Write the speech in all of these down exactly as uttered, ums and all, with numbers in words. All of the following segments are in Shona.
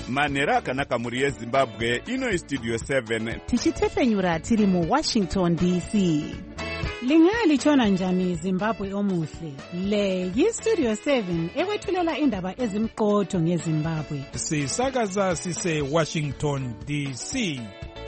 manhero akanaka muri yezimbabwe. Ino istudio seven tichitefenyura tiri muwashington D C. Lingalitshona njani Zimbabwe omuhle? Le yistudio seven ekwethulela indaba ezimqotho ngeZimbabwe. Sisakaza sise Washington D C.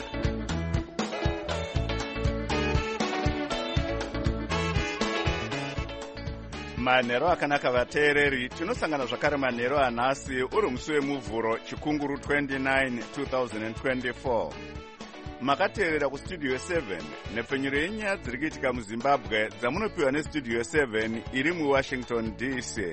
manhero akanaka vateereri. Tinosangana zvakare manhero anhasi uri musi wemuvhuro chikunguru twenty-nine two thousand twenty-four. Makateerera kustudio seven nepfenyuro yenyaya dziri kuitika muZimbabwe dzamunopiwa nestudio seven iri muWashington D C.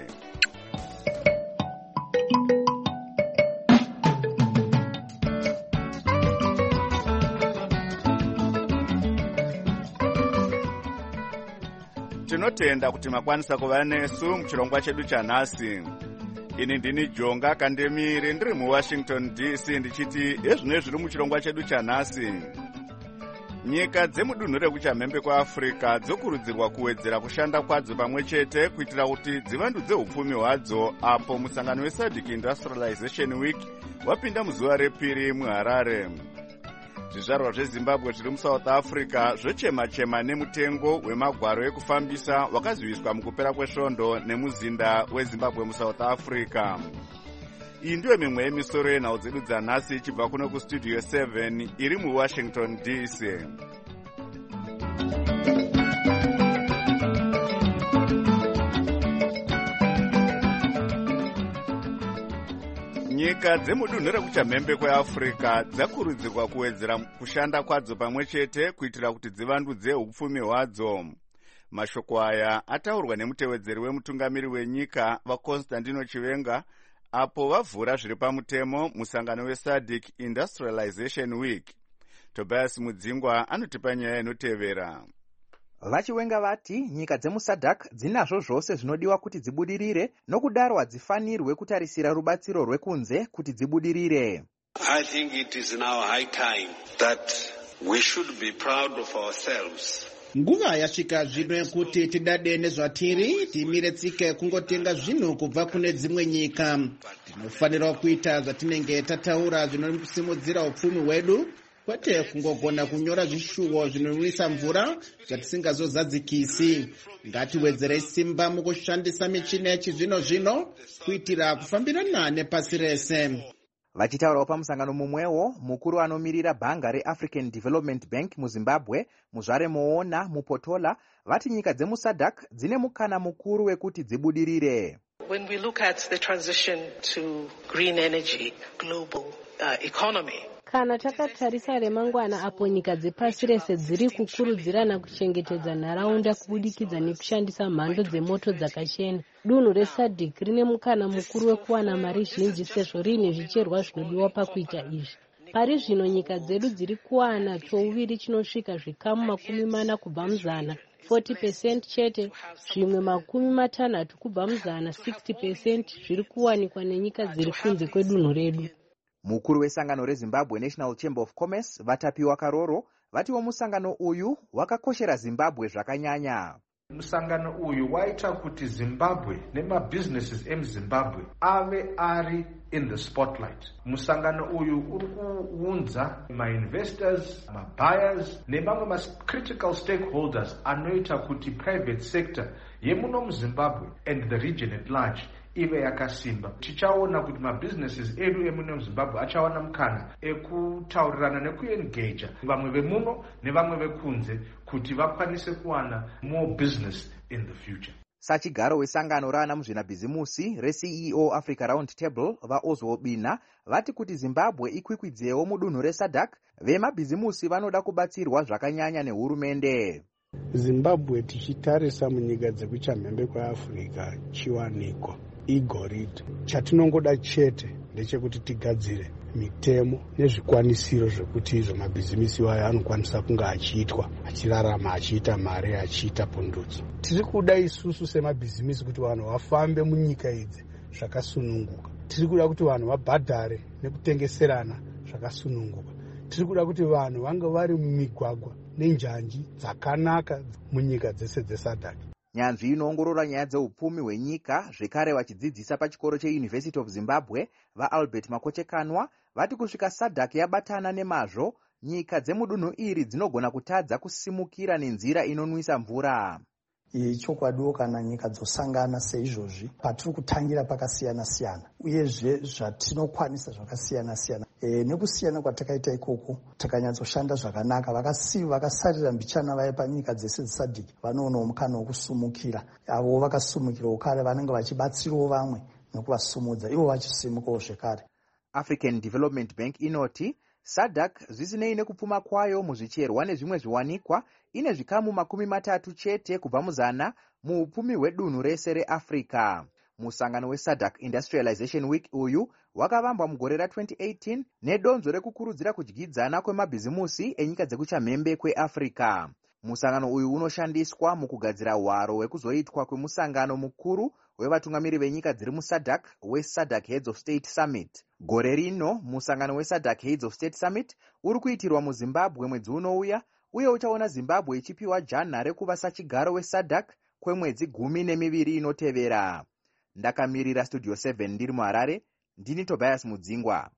Tinotenda kuti makwanisa kuva nesu muchirongwa chedu chanhasi. Ini ndini Jonga Kandemire ndiri muWashington D C ndichiti ezvino zviri muchirongwa chedu chanhasi. Nyika dzemudunhu rekuchamhembe kwaAfrica dzokurudzirwa kuwedzera kushanda kwadzo pamwe chete kuitira kuti dzivandudze upfumi hwadzo apo musangano weSADC Industrialization Week wapinda muzuva repiri muHarare. Zvizvarwa zveZimbabwe zviri muSouth Africa zvochema-chema nemutengo wemagwaro ekufambisa wakaziviswa mukupera kwesvondo nemuzinda weZimbabwe muSouth Africa. Iyi ndiyo mimwe yemisoro yenhau dzedu dzanhasi ichibva kuno kustudio seven iri muWashington D C. Nyika dzemudunhu rekuchamhembe kweAfrica dzakurudzirwa kuwedzera kushanda kwadzo pamwe chete kuitira kuti dzivandudze upfumi hwadzo. Mashoko aya ataurwa nemutevedzeri wemutungamiri wenyika vaConstantino Chivenga apo vavhura zviri pamutemo musangano weSADC Industrialization Week. Tobias Mudzingwa anotipa nyaya inotevera. Vachivenga vati nyika dzemuSADC dzinazvo zvose zvinodiwa kuti dzibudirire, nokudaro hadzifanirwe kutarisira rubatsiro rwekunze kuti dzibudirire. I think it is now high time that we should be proud of ourselves. Nguva yasvika zvino kuti tidade nezvatiri, timire tsike kungotenga zvinhu kubva kune dzimwe nyika. Tinofanira kuita zvatinenge tataura zvinosimudzira upfumi hwedu, kwete kungogona kunyora zvishuwo zvinonwisa mvura zvatisingazozadzikisi. Ngatiwedzerei simba mukushandisa michini yechizvino zvino kuitira kufambirana nepasi rese. Vachitaurawo pamusangano mumwewo, mukuru anomirira bhanga reAfrican Development Bank muZimbabwe, Muzvare Moona Mupotola, vati nyika dzemuSADC dzine mukana mukuru wekuti dzibudirire. When we look at the transition to green energy, global uh, economy, kana takatarisa remangwana apo nyika dzepasi rese dziri kukurudzirana kuchengetedza nharaunda kubudikidza nekushandisa mhando dzemoto dzakachena, dunhu reSADC rine mukana mukuru wekuwana mari zhinji sezvo riine zvicherwa zvinodiwa pakuita izvi. Pari zvino nyika dzedu dziri kuwana chouviri chinosvika zvikamu makumi mana kubva muzana, forty percent chete, zvimwe makumi matanhatu kubva muzana, sixty percent zviri kuwanikwa nenyika dziri kunze kwedunhu redu. Mukuru wesangano reZimbabwe National Chamber of Commerce Vatapiwa Karoro vatiwo musangano uyu wakakoshera Zimbabwe zvakanyanya. Musangano uyu waita kuti Zimbabwe nemabusinesses emuZimbabwe ave ari in the spotlight. Musangano uyu uri kuunza ma-investors, ma-buyers nemamwe ma-critical stakeholders anoita kuti private sector yemuno muZimbabwe and the region at large ive yakasimba. Tichaona kuti mabusinesses edu emuno muZimbabwe achawana mukana ekutaurirana nekuengage vamwe vemuno nevamwe vekunze kuti vakwanise kuwana more business in the future. Sachigaro wesangano rana muzvinabhizimusi re-C E O Africa Round Table vaOzwo Bina vati kuti Zimbabwe ikwikwidzewo mudunhu reSADC, vemabhizimusi vanoda kubatsirwa zvakanyanya nehurumende. Zimbabwe tichitarisa munyika dzekuchamhembe kweAfrica chiwanikwa igoridhe. Chatinongoda chete ndechekuti tigadzire mitemo nezvikwanisiro zvekuti izvo mabhizimisi wayo anokwanisa kunga achiitwa, achirarama, achiita mari, achiita pundutso. Tiri kuda isusu semabhizimisi kuti vanhu vafambe munyika idzi zvakasununguka. Tiri kuda kuti vanhu vabhadhare nekutengeserana zvakasununguka. Tiri kuda kuti vanhu vange vari mumigwagwa nenjanji dzakanaka munyika dzese dzeSADC. nyanzvi inoongorora nyaya dzeupfumi hwenyika zvekare vachidzidzisa pachikoro cheUniversity of Zimbabwe vaAlbert Makochekanwa vati kusvika sadhak yabatana nemazvo, nyika dzemudunhu iri dzinogona kutadza kusimukira nenzira inonwisa mvura. Chokwadiwo kana nyika dzosangana seizvozvi patiri kutangira pakasiyana-siyana uyezve zvatinokwanisa zvakasiyana-siyana. E, nekusiyana kwatakaita ikoko takanyatsoshanda zvakanaka. Vakasivi vakasarira mbichana vaya panyika dzese dzisadhiki vanoonawo mukana wokusumukira. Avo vakasumukirawo kare vanenge vachibatsirawo vamwe nokuvasumudza ivo vachisimukawo zvekare. African Development Bank inoti sadhak zvisinei nekupfuma kwayo muzvicherwa nezvimwe zviwanikwa ine zvikamu makumi matatu chete kubva muzana muupfumi hwedunhu rese reAfrica. Musangano wesadhak Industrialization Week uyu wakavambwa mugore ra-twenty eighteen nedonzo rekukurudzira kudyidzana kwemabhizimusi enyika dzekuchamhembe kweAfrica. Musangano uyu unoshandiswa mukugadzira hwaro hwekuzoitwa kwemusangano mukuru wevatungamiri venyika dziri musadhak weSadhak Heads of State Summit. Gore rino musangano weSadhak Heads of State Summit uri kuitirwa muZimbabwe mwedzi unouya, uye uchaona Zimbabwe ichipiwa jana rekuva sachigaro wesadhak kwemwedzi gumi nemiviri inotevera. Ndakamirira Studio seven ndiri muHarare, ndini Tobias Mudzingwa.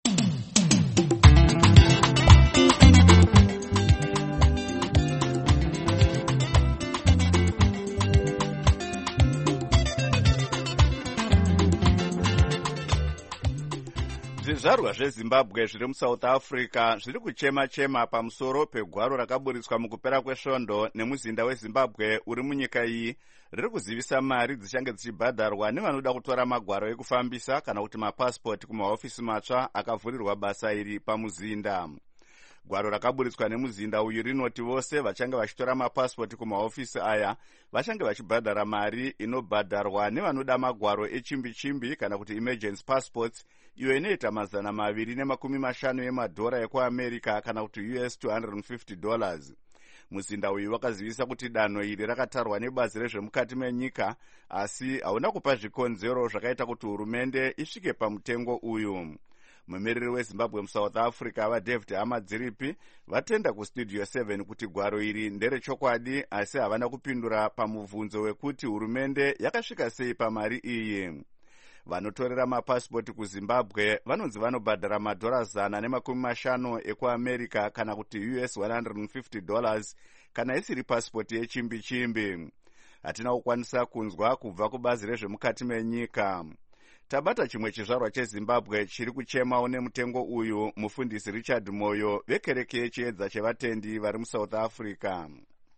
Zvizvarwa zveZimbabwe zviri muSouth Africa zviri kuchema-chema pamusoro pegwaro rakaburitswa mukupera kwesvondo nemuzinda weZimbabwe uri munyika iyi riri kuzivisa mari dzichange dzichibhadharwa nevanoda kutora magwaro ekufambisa kana kuti mapasipoti kumahofisi matsva akavhurirwa basa iri pamuzinda. Gwaro rakaburitswa nemuzinda uyu rinoti vose vachange vachitora mapasipoti kumahofisi aya vachange vachibhadhara mari inobhadharwa nevanoda magwaro echimbi-chimbi kana kuti emergency passports, iyo inoita mazana maviri nemakumi mashanu emadhora ekuAmerica kana kuti U S two hundred fifty dollars. Muzinda uyu wakazivisa kuti danho iri rakatarwa nebazi rezvemukati menyika, asi hauna kupa zvikonzero zvakaita kuti hurumende isvike pamutengo uyu. Mumiriri weZimbabwe muSouth Africa vaDavid Hamadziripi vatenda kuStudio seven kuti gwaro iri nderechokwadi, asi havana kupindura pamubvunzo wekuti hurumende yakasvika sei pamari iyi. Vanotorera mapasipoti kuZimbabwe vanonzi vanobhadhara madhora zana nemakumi mashanu ekuAmerica kana kuti U S one hundred fifty dollars kana isiri pasipoti yechimbi-chimbi. Hatina kukwanisa kunzwa kubva kubazi rezvemukati menyika. Tabata chimwe chizvarwa cheZimbabwe chiri kuchemawo nemutengo uyu, mufundisi Richard Moyo vekereke yechiedza chevatendi vari muSouth Africa.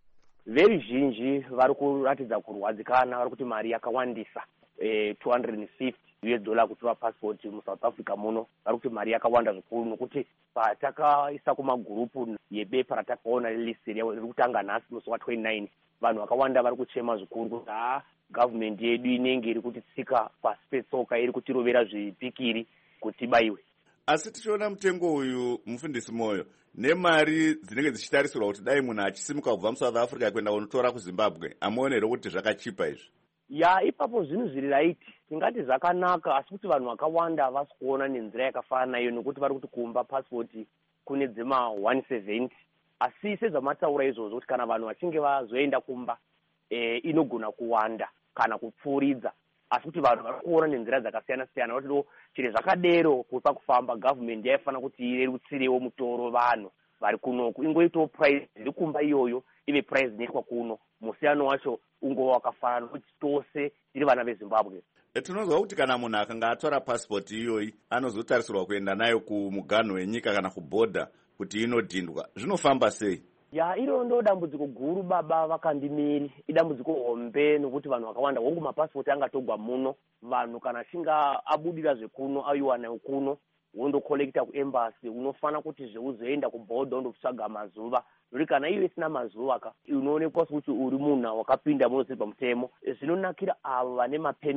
Veruzhinji vari kuratidza kurwadzikana, vari kuti mari yakawandisa eh, two hundred fifty U S dollar kutora passport muSouth Africa muno, vari kuti mari yakawanda zvikuru nokuti patakaisa kumagurupu yebepa ratakaona list riri kutanga nhasi musi wa twenty-nine, vanhu vakawanda vari kuchema zvikuru kuti ha government yedu inenge iri kutitsika pasi petsoka, iri kutirovera zvipikiri kuti baiwe. Asi tichiona mutengo uyu, mufundisi Moyo, nemari dzinenge dzichitarisirwa kuti dai munhu achisimuka kubva muSouth Africa kuenda kunotora kuZimbabwe, amuonere kuti zvakachipa izvi? Ya, ipapo zvinhu zviri right, tingati zvakanaka, asi kuti vanhu vakawanda havasi kuona nenzira yakafanana iyo, nokuti vari kuti kumba passport kune dzema one seventy, asi sezvamataura izvozvo kuti kana vanhu vachinge vazoenda kumba e, inogona kuwanda kana kupfuuridza, asi kuti vanhu vari kuona nenzira dzakasiyana-siyana. Kuti do chiri zvakadero kupa kufamba, government yaifana kuti irerutsirewo mutoro vanhu vari kunoku, ingoitawo price iri kumba iyoyo ive price inoitwa kuno, musiyano wacho ungova wakafanana, kuti tose tiri vana veZimbabwe. Tinozwa kuti kana munhu akanga atora passport iyoyi anozotarisirwa kuenda nayo kumuganho wenyika kana kubhodha kuti inodhindwa, zvinofamba sei? Ya, iro ndo dambudziko guru baba vakandimiri, idambudziko hombe, nokuti vanhu vakawanda hongu mapassport angatogwa muno, vanhu kana chinga abudira zvekuno aiwana ukuno wondo collecta kuembassy, unofana kuti zveuzoenda kubhodha undotsvaga mazuva, nuri kana iwe isina mazuva ka unoonekwa kuti uri munhu wakapinda munosiri pamutemo. Zvinonakira avo vane mapermit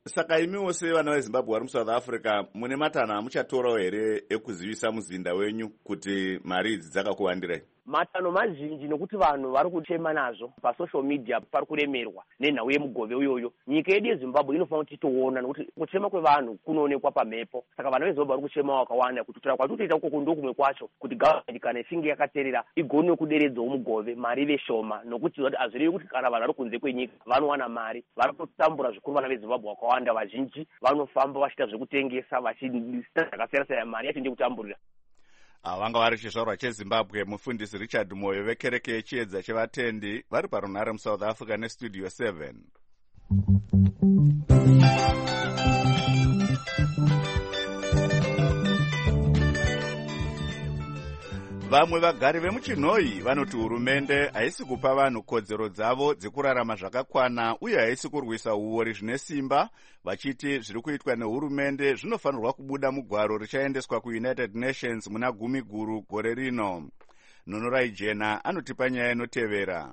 Saka imiwo sevana veZimbabwe vari muSouth Africa mune matanho amuchatorawo here ekuzivisa muzinda wenyu kuti mari idzi dzakakuwandirai? Matanho mazhinji nokuti vanhu vari kuchema nazvo pasocial media pari kuremerwa nenhau yemugove uyoyo. Nyika yedu yeZimbabwe inofanira kuti toona nokuti kuchema kwevanhu kunoonekwa pamhepo. Saka vanhu veZimbabwe vari kuchema wakawanda kuti kutaura kwatinoita ukoko ndokumwe kwacho kuti gavhmendi kana ichinge yakateerera igone kuderedzawo mugove mari ive shoma, nokuti hazvirevi kuti kana vanhu vari kunze kwenyika vanowana mari. Vari kutambura zvikuru vana veZimbabwe wakawanda, vazhinji vanofamba vachiita zvekutengesa vachiita zvakasiyana-siyana, mari yacho ndekutamburira. Vanga vari chizvarwa cheZimbabwe mufundisi Richard Moyo vekereke yechiedza chevatendi vari parunhare muSouth Africa nestudio seven. Vamwe vagari vemuchinhoi vanoti hurumende haisi kupa vanhu kodzero dzavo dzekurarama zvakakwana uye haisi kurwisa uori zvine simba, vachiti zviri kuitwa nehurumende zvinofanirwa kubuda mugwaro richaendeswa kuUnited Nations muna gumi guru gore rino. Nonorai Jena anotipa nyaya inotevera.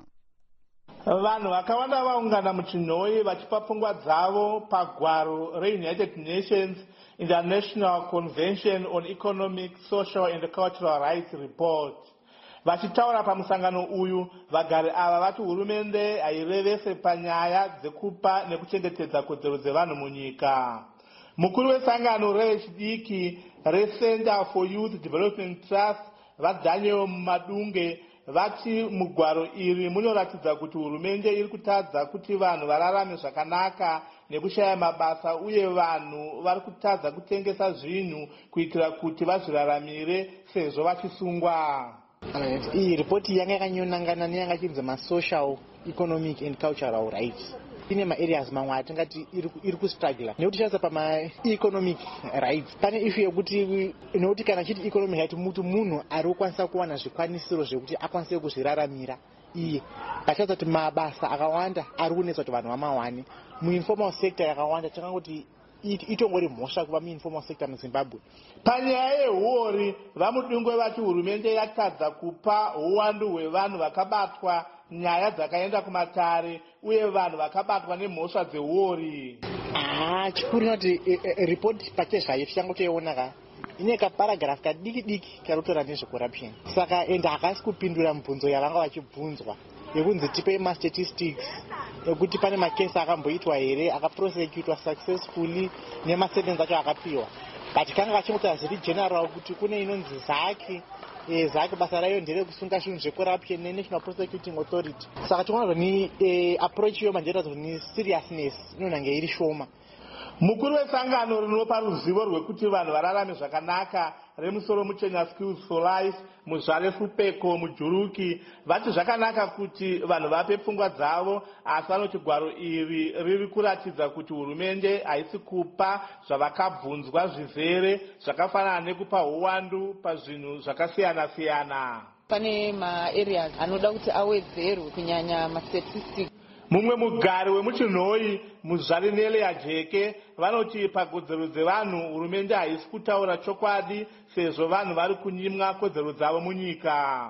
Vanhu vakawanda vaungana muchinhoi vachipa pfungwa dzavo pagwaro reUnited Nations International Convention on Economic, Social and Cultural Rights Report. Vachitaura pamusangano uyu, vagari ava vati hurumende hairevese panyaya dzekupa nekuchengetedza kodzero dzevanhu munyika. Mukuru wesangano rechidiki reCenter for Youth Development Trust vaDaniel Madunge vati mugwaro iri munoratidza kuti hurumende iri kutadza kuti vanhu vararame zvakanaka nekushaya mabasa uye vanhu vari kutadza kutengesa zvinhu kuitira kuti vazviraramire sezvo vachisungwa. Iyi ripoti yanga yakanyonangana neyanga chinzi masocial, economic and cultural rights. Ine maareas mamwe atingati iri kustruggle nekuti shanisa pamaeconomic rights pane issue yekuti nokuti kana chiti economic right muti munhu ari kukwanisa kuwana zvikwanisiro zvekuti akwanise kuzviraramira iye. Pachanza kuti mabasa akawanda ari kunetsa kuti vanhu vamawane muinformal sector yakawanda takangoti itongori mhosva kuva muinformal sector muZimbabwe. Panyaya yehuori vamudungwe vati hurumende yatadza kupa uwandu hwevanhu vakabatwa nyaya dzakaenda kumatare uye vanhu vakabatwa nemhosva dzehuori. Ah, chikuru noti report pachezvayo tichangotoiona ka ine kaparagraph kadiki diki karutora nezvecorruption. Saka ende hakasi kupindura mibvunzo yavanga vachibvunzwa yekunzi tipe mastatistics ekuti pane makesi akamboitwa here akaprosecutwa successfully nemasentensi acho akapiwa. But kanga vachingota zviri general kuti kune inonzi zaki e, zaki basa rayo ndere kusunga zvinhu zvecorruption neNational Prosecuting Authority. Saka tinoona ni e, approach yo manjera ni seriousness inonange iri shoma. Mukuru wesangano rinopa ruzivo rwekuti vanhu vararame zvakanaka remusoro muchenya Skills for Life muzvare Fupeko muJuruki vati zvakanaka kuti vanhu vape pfungwa dzavo, asi vanoti gwaro iri riri kuratidza kuti hurumende haisi kupa zvavakabvunzwa zvizere zvakafanana nekupa uwandu pazvinhu zvakasiyana-siyana. Pane maareas anoda kuti awedzerwe kunyanya mastatistics. Mumwe mugari wemuchinhoi muzvare Neleya Jeke vanoti pakodzero dzevanhu hurumende haisi kutaura chokwadi sezvo vanhu vari kunyimwa kodzero dzavo munyika.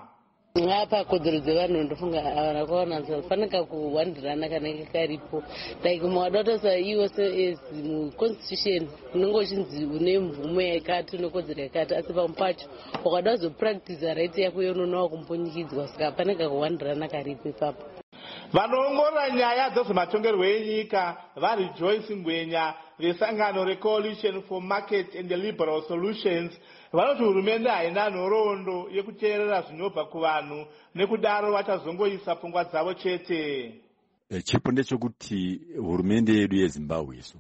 Apa kodzero dzevanhu ndofunga vakaona zvafanira kuwandirana kanenge karipo like mwadota iwo as muconstitution unenge uchinzi une mvumo yakati nekodzero yakati, asi pamwe pacho wakada kuzopractice right yako yononowa kumbonyikidzwa, saka afanira kuwandirana karipo ipapo. Vanoongorora nyaya dzezvematongerwo enyika vari Joyce Ngwenya vesangano reCoalition for Market and Liberal Solutions vanoti hurumende haina nhoroondo yekuteerera zvinobva kuvanhu nekudaro vachazongoisa pfungwa dzavo chete. Chipo ndechekuti hurumende yedu yeZimbabwe isu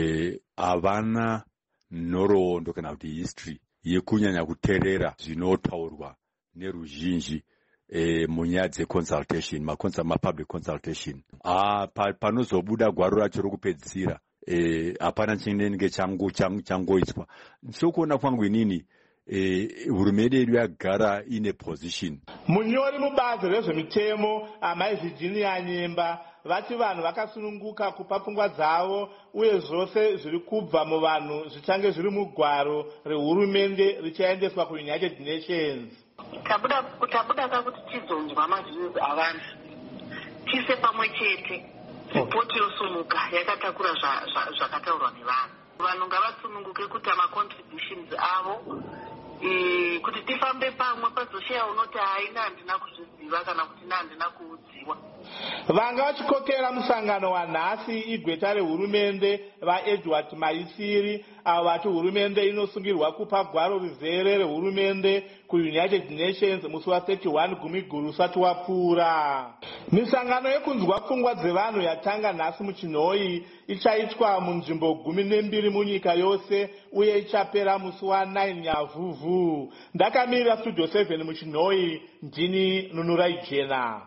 havana nhoroondo kana kuti history yekunyanya kuteerera zvinotaurwa neruzhinji E, munyaya dzeconsultation mapublic consultation. Ah, pa, panozobuda gwaro racho rokupedzisira hapana e, chinenge changu changoiswa. Sokuona kwangu inini e, hurumende yedu yagara ine position. Munyori mubazi rezvemitemo Amai Virginia Nyemba vati vanhu vakasununguka kupa pfungwa dzavo uye zvose zviri kubva muvanhu zvichange zviri mugwaro rehurumende richaendeswa kuUnited Nations. Tabuda kutabuda kakuti tizonzwa mazvinhu avanhu tise pamwe chete ripoti yosumuka yakatakura zvakataurwa nevanhu. Vanhu ngavasununguke kuita macontributions avo kuti tifambe pamwe pazosheya unoti haina handina kuzviziva kana kuti ina handina kuudziwa. Vanga vachikokera musangano wanhasi igweta rehurumende vaEdward Maisiri avo vati hurumende inosungirwa kupa gwaro rizere rehurumende kuUnited Nations musi wa31 gumi guru usati wapfuura. Misangano yekunzwa pfungwa dzevanhu yatanga nhasi muchinhoi ichaitwa munzvimbo gumi nembiri munyika yose uye ichapera musi wa9 nyavhuvhu. Ndakamirira Studio seven muchinhoi, ndini Nunurai Jena.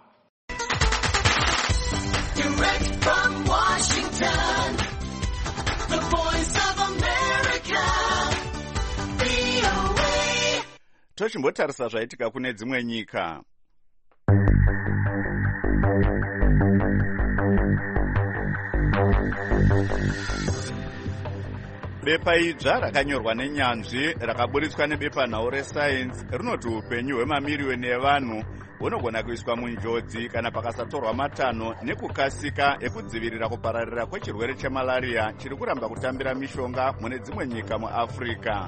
Direct from Washington, the voice of America, V O A. Tochimbotarisa zvaitika kune dzimwe nyika. Bepa idzva rakanyorwa nenyanzvi rakaburitswa nebepanhau reScience rinoti upenyu hwemamiriyoni evanhu hunogona kuiswa munjodzi kana pakasatorwa matanho nekukasika ekudzivirira kupararira kwechirwere chemalariya chiri kuramba kutambira mishonga mune dzimwe nyika muAfrica.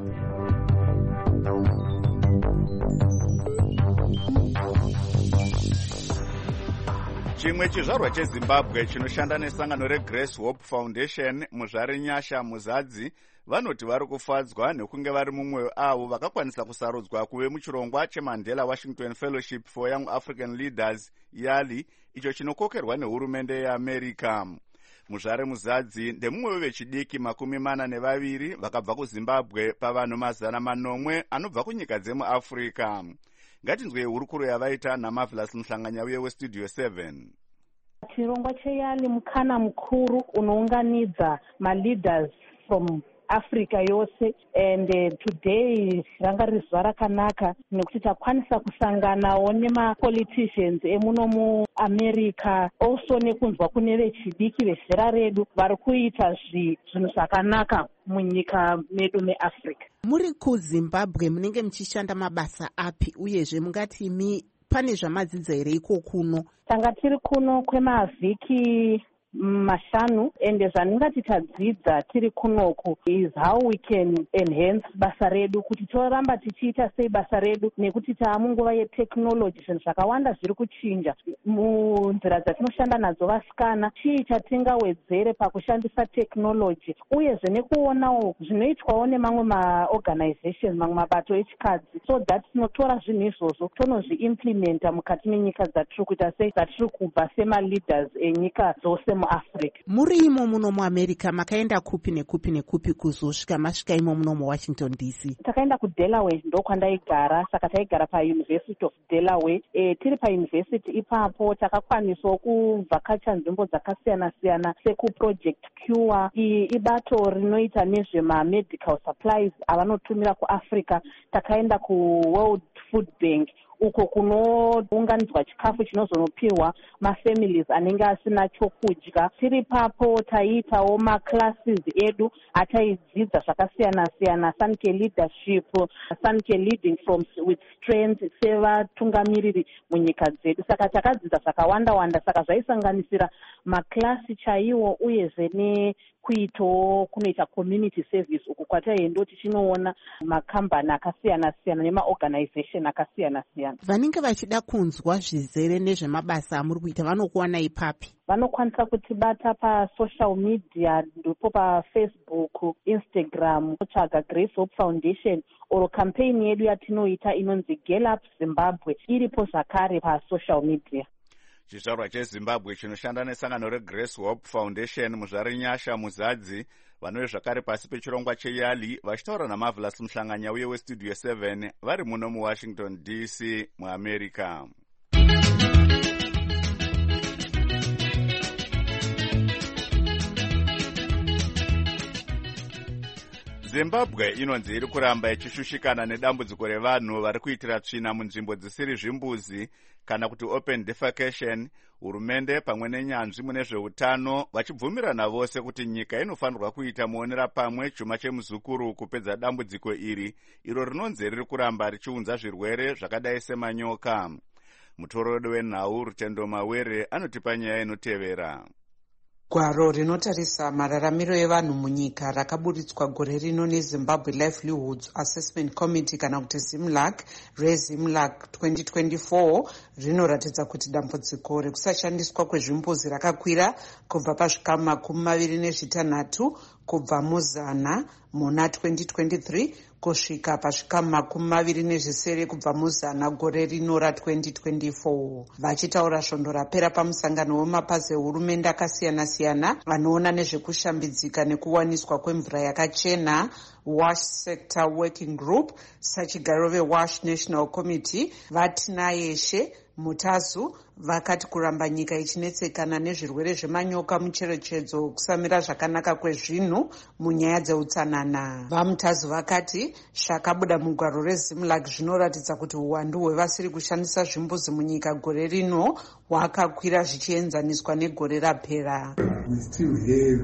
Chimwe chizvarwa cheZimbabwe chinoshanda nesangano reGrace Hope Foundation muzvare Nyasha Muzadzi vanoti vari kufadzwa nekunge vari mumwe avo vakakwanisa kusarudzwa kuve muchirongwa cheMandela Washington Fellowship for Young African Leaders YALI, icho chinokokerwa nehurumende yeAmerica. Muzvare Muzadzi ndemumwe wevechidiki makumi mana nevaviri vakabva kuZimbabwe pavanhu mazana manomwe anobva kunyika dzemuAfrica. Ngatinzwe hurukuro yavaita naMarvelous Mhlanganyauye weStudio seven. Chirongwa cheYALI mukana mukuru unounganidza maleaders from Africa yose, and uh, today ranga riri zuva rakanaka nekuti takwanisa kusanganawo nemapoliticians emuno muAmerica, also nekunzwa kune vechidiki vezera redu vari kuita zvinhu zvakanaka munyika medu meAfrica. Muri kuZimbabwe munenge muchishanda mabasa api uyezve mungati imi pane zvamadzidza here iko kuno? Tanga tiri kuno kwemavhiki mashanu, ende zvaningati tadzidza tiri kunoku is how we can enhance basa redu, kuti toramba tichiita sei basa redu, nekuti taamunguva yetechnology zvinhu zvakawanda zviri kuchinja munzira dzatinoshanda nadzo vasikana. Chii chatingawedzere pakushandisa technology, uyezve nekuonawo zvinoitwawo nemamwe maorganization, mamwe mabato echikadzi, so that tinotora zvinhu izvozvo tonozviimplementa mukati menyika dzatiri kuita sei, dzatiri kubva semaleaders enyika dzose muAfrica. Muri imo muno muAmerica makaenda kupi nekupi nekupi kuzosvika masvika imo muno muWashington D C? Takaenda kuDelaware, ndokwandaigara, saka taigara paUniversity of Delaware. E, tiri pauniversity ipapo takakwanisawo kuvhakacha nzvimbo dzakasiyana siyana sekuproject Cure, ibato rinoita nezvemamedical supplies avanotumira kuAfrica. Takaenda kuWorld Food Bank, uko kunounganidzwa chikafu chinozonopiwa mafamilies anenge asina chokudya. Tiri papo taiitawo maclasses edu ataidzidza zvakasiyana siyana, Sanke leadership, Sanke leading from with strength sevatungamiriri munyika dzedu. Saka takadzidza zvakawanda wanda, saka zvaisanganisira maklasi chaiwo uyezve nekuitawo kunoita community service, uku kwataienda tichinoona makambani akasiyana siyana nemaorganization akasiyana siyana. Vanenge vachida kunzwa zvizere nezvemabasa amuri kuita vanokuwana ipapi? Vanokwanisa kutibata pasocial media, ndipo paFacebook, Instagram, kutsvaga Grace Hope Foundation, oro campaign yedu yatinoita inonzi Girl Up Zimbabwe iripo zvakare pasocial media. Chizvarwa cheZimbabwe chinoshanda nesangano reGrace Hope Foundation muzvare Nyasha Muzadzi vanove zvakare pasi pechirongwa cheYALI vachitaura naMarvelous Mhlanganyauye weStudio seven vari muno muWashington D C muAmerica. Zimbabwe inonzi iri kuramba ichishushikana nedambudziko revanhu vari kuitira tsvina munzvimbo dzisiri zvimbuzi kana kuti open defecation. Hurumende pamwe nenyanzvi mune zveutano vachibvumirana vose kuti nyika inofanirwa kuita muonera pamwe chuma chemuzukuru kupedza dambudziko iri iro rinonzi riri kuramba richiunza zvirwere zvakadai semanyoka. Mutorodi wenhau Rutendo Mawere anotipa nyaya inotevera. Gwaro rinotarisa mararamiro evanhu munyika rakaburitswa gore rino neZimbabwe Livelihoods Assessment Committee kana kuti ZIMLAC reZIMLAC twenty twenty-four rinoratidza kuti dambudziko rekusashandiswa kwezvimbuzi rakakwira kubva pazvikamu makumi maviri nezvitanhatu kubva muzana muna twenty twenty-three kusvika pazvikamu makumi maviri nezvisere kubva muzana gore rino ratwenty twenty-four. Vachitaura svondo rapera pamusangano wemapazi ehurumende akasiyana-siyana anoona nezvekushambidzika nekuwaniswa kwemvura yakachena WASH Sector Working Group, sachigariro veWASH National Committee Vatina Yeshe Mutazu vakati kuramba nyika ichinetsekana nezvirwere zvemanyoka mucherechedzo kusamira zvakanaka kwezvinhu munyaya dzeutsanana. Vamutazu vakati zvakabuda mugwaro reZIMLAC zvinoratidza kuti uwandu hwevasiri kushandisa zvimbuzi munyika gore rino hwakakwira zvichienzaniswa negore rapera. We still have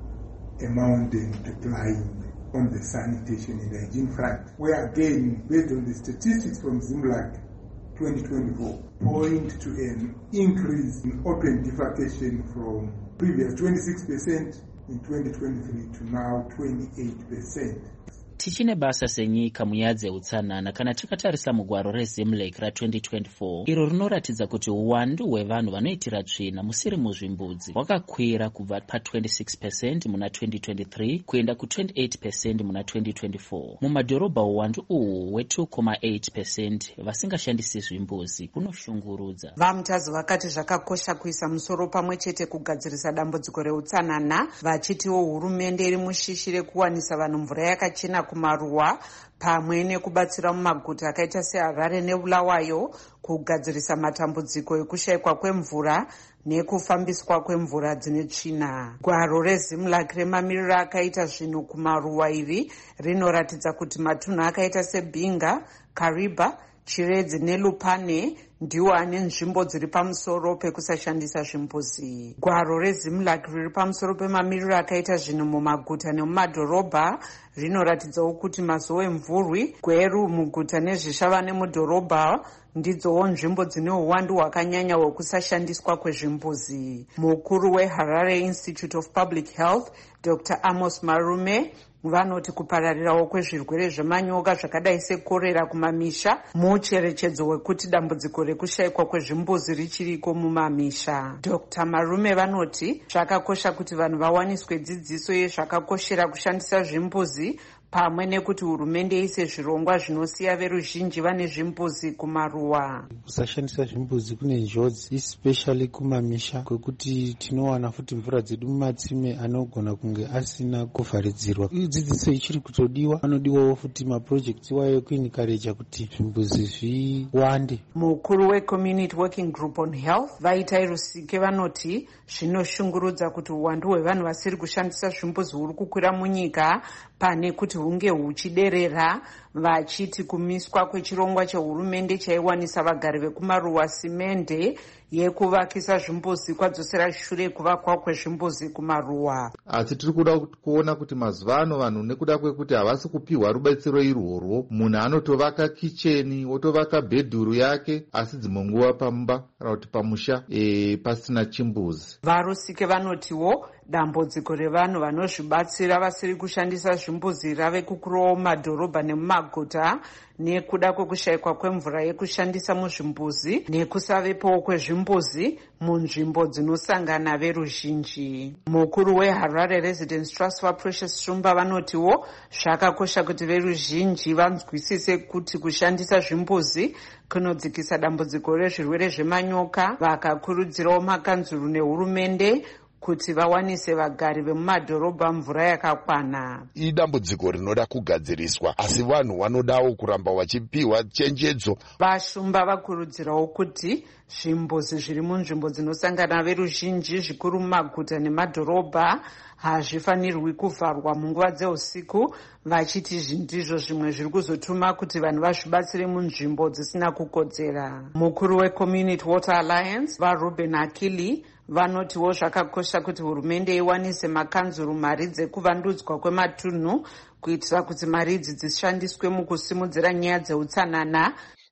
a mountain to climb on the sanitation and hygiene front, where again, based on the statistics from ZIMLAC twenty twenty-four, point to an increase in open defecation from previous twenty-six percent in twenty twenty-three to now twenty-eight percent. Tichine basa senyika munyaya dzeutsanana kana takatarisa mugwaro reZIMLAC ra-twenty twenty-four iro rinoratidza kuti uwandu hwevanhu vanoitira tsvina musiri muzvimbudzi hwakakwira kubva pa-twenty-six percent muna twenty twenty-three kuenda ku-twenty-eight percent muna twenty twenty-four. Mumadhorobha uwandu uhu hwe-two point eight percent vasingashandisi zvimbuzi kunoshungurudza. Vamutazi vakati zvakakosha kuisa musoro pamwe chete kugadzirisa dambudziko reutsanana, vachitiwo hurumende iri mushishi rekuwanisa vanhu mvura yakachena kumaruwa pamwe nekubatsira mumaguta akaita seHarare neBulawayo kugadzirisa matambudziko ekushayikwa kwemvura nekufambiswa kwemvura dzine tsvina. Gwaro reZIMLAC remamiriro akaita zvinhu kumaruwa iri rinoratidza kuti matunhu akaita seBinga, Kariba, Chiredzi neLupane ndiwo ane nzvimbo dziri pamusoro pekusashandisa zvimbuzi. Gwaro reZIMLAC riri pamusoro pemamiriro akaita zvinhu mumaguta nemumadhorobha rinoratidzawo kuti mazuva emvurwi, Gweru muguta nezvishava nemudhorobha ndidzowo nzvimbo dzine uwandu hwakanyanya hwekusashandiswa kwezvimbuzi. Mukuru weHarare Institute of Public Health Doctor Amos Marume vanoti kupararirawo kwezvirwere zvemanyoka zvakadai sekorera kumamisha mucherechedzo wekuti dambudziko rekushayikwa kwezvimbuzi richiriko mumamisha. Doctor Marume vanoti zvakakosha kuti vanhu vawaniswe dzidziso yezvakakoshera kushandisa zvimbuzi pamwe nekuti hurumende ise zvirongwa zvinosiya veruzhinji vane zvimbuzi kumaruwa. Kusashandisa zvimbuzi kune njodzi especially kumamisha kwekuti tinowana futi mvura dzedu mumatsime anogona kunge asina kuvharidzirwa. Dzidziso ichiri kutodiwa, anodiwawo futi maprojects iwayo kuencourage kuti zvimbuzi zviwande. Mukuru weCommunity Working Group on Health Vaitai Rusike vanoti zvinoshungurudza kuti uwandu hwevanhu vasiri kushandisa zvimbuzi huri kukwira munyika pane kuti hunge huchiderera, vachiti kumiswa kwechirongwa chehurumende chaiwanisa vagari vekumaruwa simende yekuvakisa zvimbuzi kwadzosera shure kuvakwa kwezvimbuzi kumaruwa. Asi tiri kuda kuona kuti mazuva ano vanhu nekuda kwekuti havasi kupiwa rubetsero irworwo, munhu anotovaka kicheni otovaka bhedhuru yake asi dzimwe nguva pamba kana kuti pamusha e, pasina chimbuzi. Varusike vanotiwo dambudziko revanhu vanozvibatsira vasiri kushandisa zvimbuzi rave kukurawo mumadhorobha nemumaguta nekuda kwekushayikwa kwemvura yekushandisa muzvimbuzi nekusavepowo kwezvimbuzi munzvimbo dzinosangana veruzhinji. Mukuru weHarare Residence Trust vaPrecious Shumba vanotiwo zvakakosha kuti veruzhinji vanzwisise kuti kushandisa zvimbuzi kunodzikisa dambudziko rezvirwere zvemanyoka, vakakurudzirawo makanzuru nehurumende kuti vawanise vagari vemumadhorobha mvura yakakwana. Idambudziko rinoda kugadziriswa, asi vanhu vanodawo kuramba vachipiwa chenjedzo. Vashumba vakurudzirawo kuti zvimbuzi zviri munzvimbo dzinosangana veruzhinji zvikuru mumaguta nemadhorobha hazvifanirwi kuvharwa munguva dzeusiku, vachiti ndizvo zvimwe zviri kuzotuma kuti vanhu vazvibatsire munzvimbo dzisina kukodzera. Mukuru weCommunity Water Alliance vaRuben Akili vanotiwo zvakakosha kuti hurumende iwanise makanzuru mari dzekuvandudzwa kwematunhu kuitira kuti mari idzi dzishandiswe mukusimudzira nyaya dzeutsanana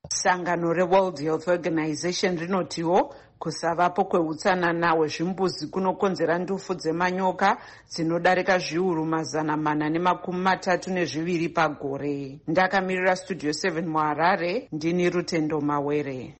sangano reworld health organization rinotiwo kusavapo kweutsanana hwezvimbuzi kunokonzera ndufu dzemanyoka dzinodarika zviuru mazana mana nemakumi matatu nezviviri pagore. Ndakamirira studio seven muharare, ndini Rutendo Mawere.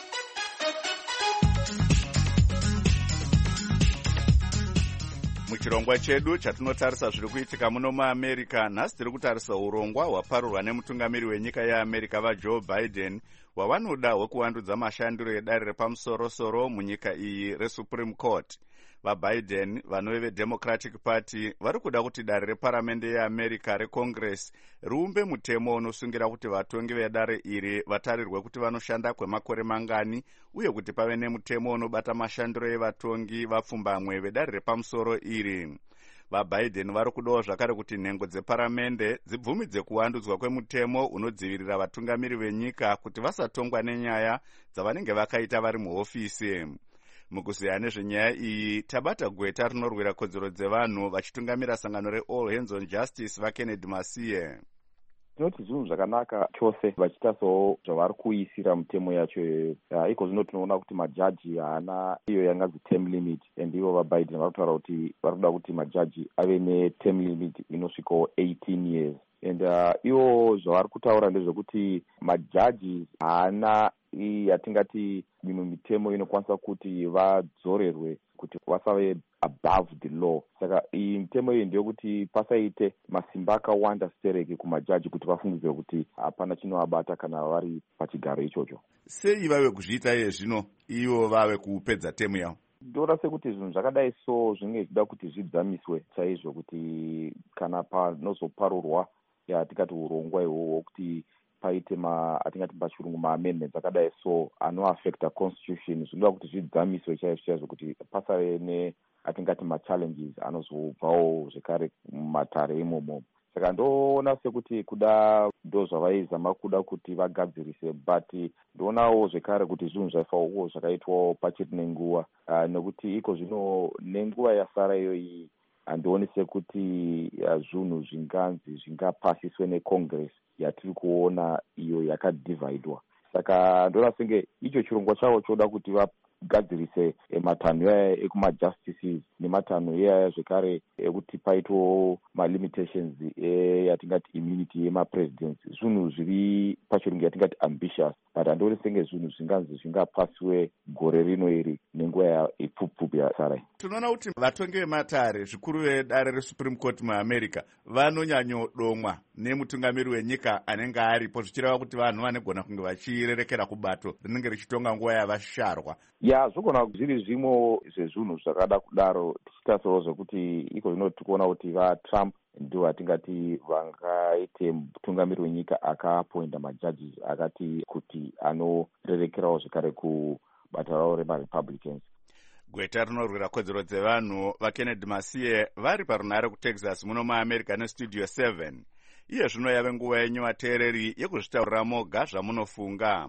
Muchirongwa chedu chatinotarisa zviri kuitika muno muAmerica, nhasi tiri kutarisa urongwa hwaparurwa nemutungamiri wenyika yeAmerica vaJoe Biden hwavanoda hwekuvandudza mashandiro edare repamusoro-soro munyika iyi reSupreme Court. VaBiden vanove veDemocratic Party vari kuda kuti dare reparamende yeAmerica reCongress riumbe mutemo unosungira kuti vatongi vedare iri vatarirwe kuti vanoshanda kwemakore mangani uye kuti pave nemutemo unobata mashandiro evatongi vapfumbamwe vedare repamusoro iri. VaBiden vari kudawo zvakare kuti nhengo dzeparamende dzibvumidze kuvandudzwa kwemutemo unodzivirira vatungamiri venyika kuti vasatongwa nenyaya dzavanenge vakaita vari muhofisi. Mukuziya nezvenyaya iyi tabata gweta rinorwira kodzero dzevanhu vachitungamira sangano reAll Hands on Justice vaKennedy Masiye. Tinoti zvinhu zvakanaka chose vachitasawo zvavari kuisira mutemo yacho. Uh, iko zvino tinoona kuti majaji haana iyo yangazi term limit, and ivo vaBiden vari kutaura kuti vari kuda kuti majaji ave neterm limit inosvikawo eighteen years. And uh, ivo zvavari kutaura ndezvekuti majaji haana yatingati mimwe mitemo inokwanisa kuti vadzorerwe kuti vasave above the law. Saka iyi mitemo iyi ndeyekuti pasaite masimba akawanda stereki kumajaji kuti vafungidzire kuti hapana chinovabata kana vari pachigaro ichocho. Sei vave kuzviita iye zvino ivo vave kupedza temu yavo? Ndora sekuti zvinhu zvakadai so zvinenge zvichida kuti zvidzamiswe chaizvo, kuti kana panozoparurwa yatikati urongwa ihwohwo kuti paite ma atingati pachirungu maamendments akadai so anoaffecta constitution, zvinoda kuti zvidzamiswe chaizvo chaizvo kuti pasave ne atingati machallenges anozobvawo zvekare mumatare imomo. Saka ndoona sekuti kuda ndo zvavaizama kuda kuti vagadzirise, but ndoonawo zvekare kuti zvinhu zvaifawo zvakaitwawo pachiri nenguva, uh, nekuti iko zvino nenguva yasara iyoyi handioni sekuti zvinhu zvinganzi zvingapasiswe neCongress yatiri kuona iyo yakadivhaidwa. Saka ndoona senge icho chirongwa chavo choda kuti vagadzirise matanho aya ekumajustices nematanho iyaya zvekare ekuti paitwo malimitations yatingati immunity yemapresidents. Zvinhu zviri pachirungu yatingati ambitious, but handioni senge zvinhu zvinganzi zvingapasiwe gore rino iri nenguva ipfupfupi yasara. Tinoona kuti vatongi vematare zvikuru vedare reSupreme Court muAmerica vanonyanyodomwa nemutungamiri wenyika anenge aripo, zvichireva kuti vanhu vanogona kunge vachirerekera kubato rinenge richitonga nguva yavasharwa. Ya zvogona zviri zvimwe zvezvinhu zvakada kudaro, tichitasawo zvekuti iko zvino tikuona kuti vaTrump ndiwo atingati vangaite mutungamiri wenyika akaapoinda majaji akati kuti anorerekerawo zvekare kubata ravo remaRepublicans. Gweta rinorwira kodzero dzevanhu vaKennedy Masiye vari parunhare kuTexas muno muAmerica nestudio seven. Iye zvino yave nguva yenyu vateereri yekuzvitaurira moga zvamunofunga.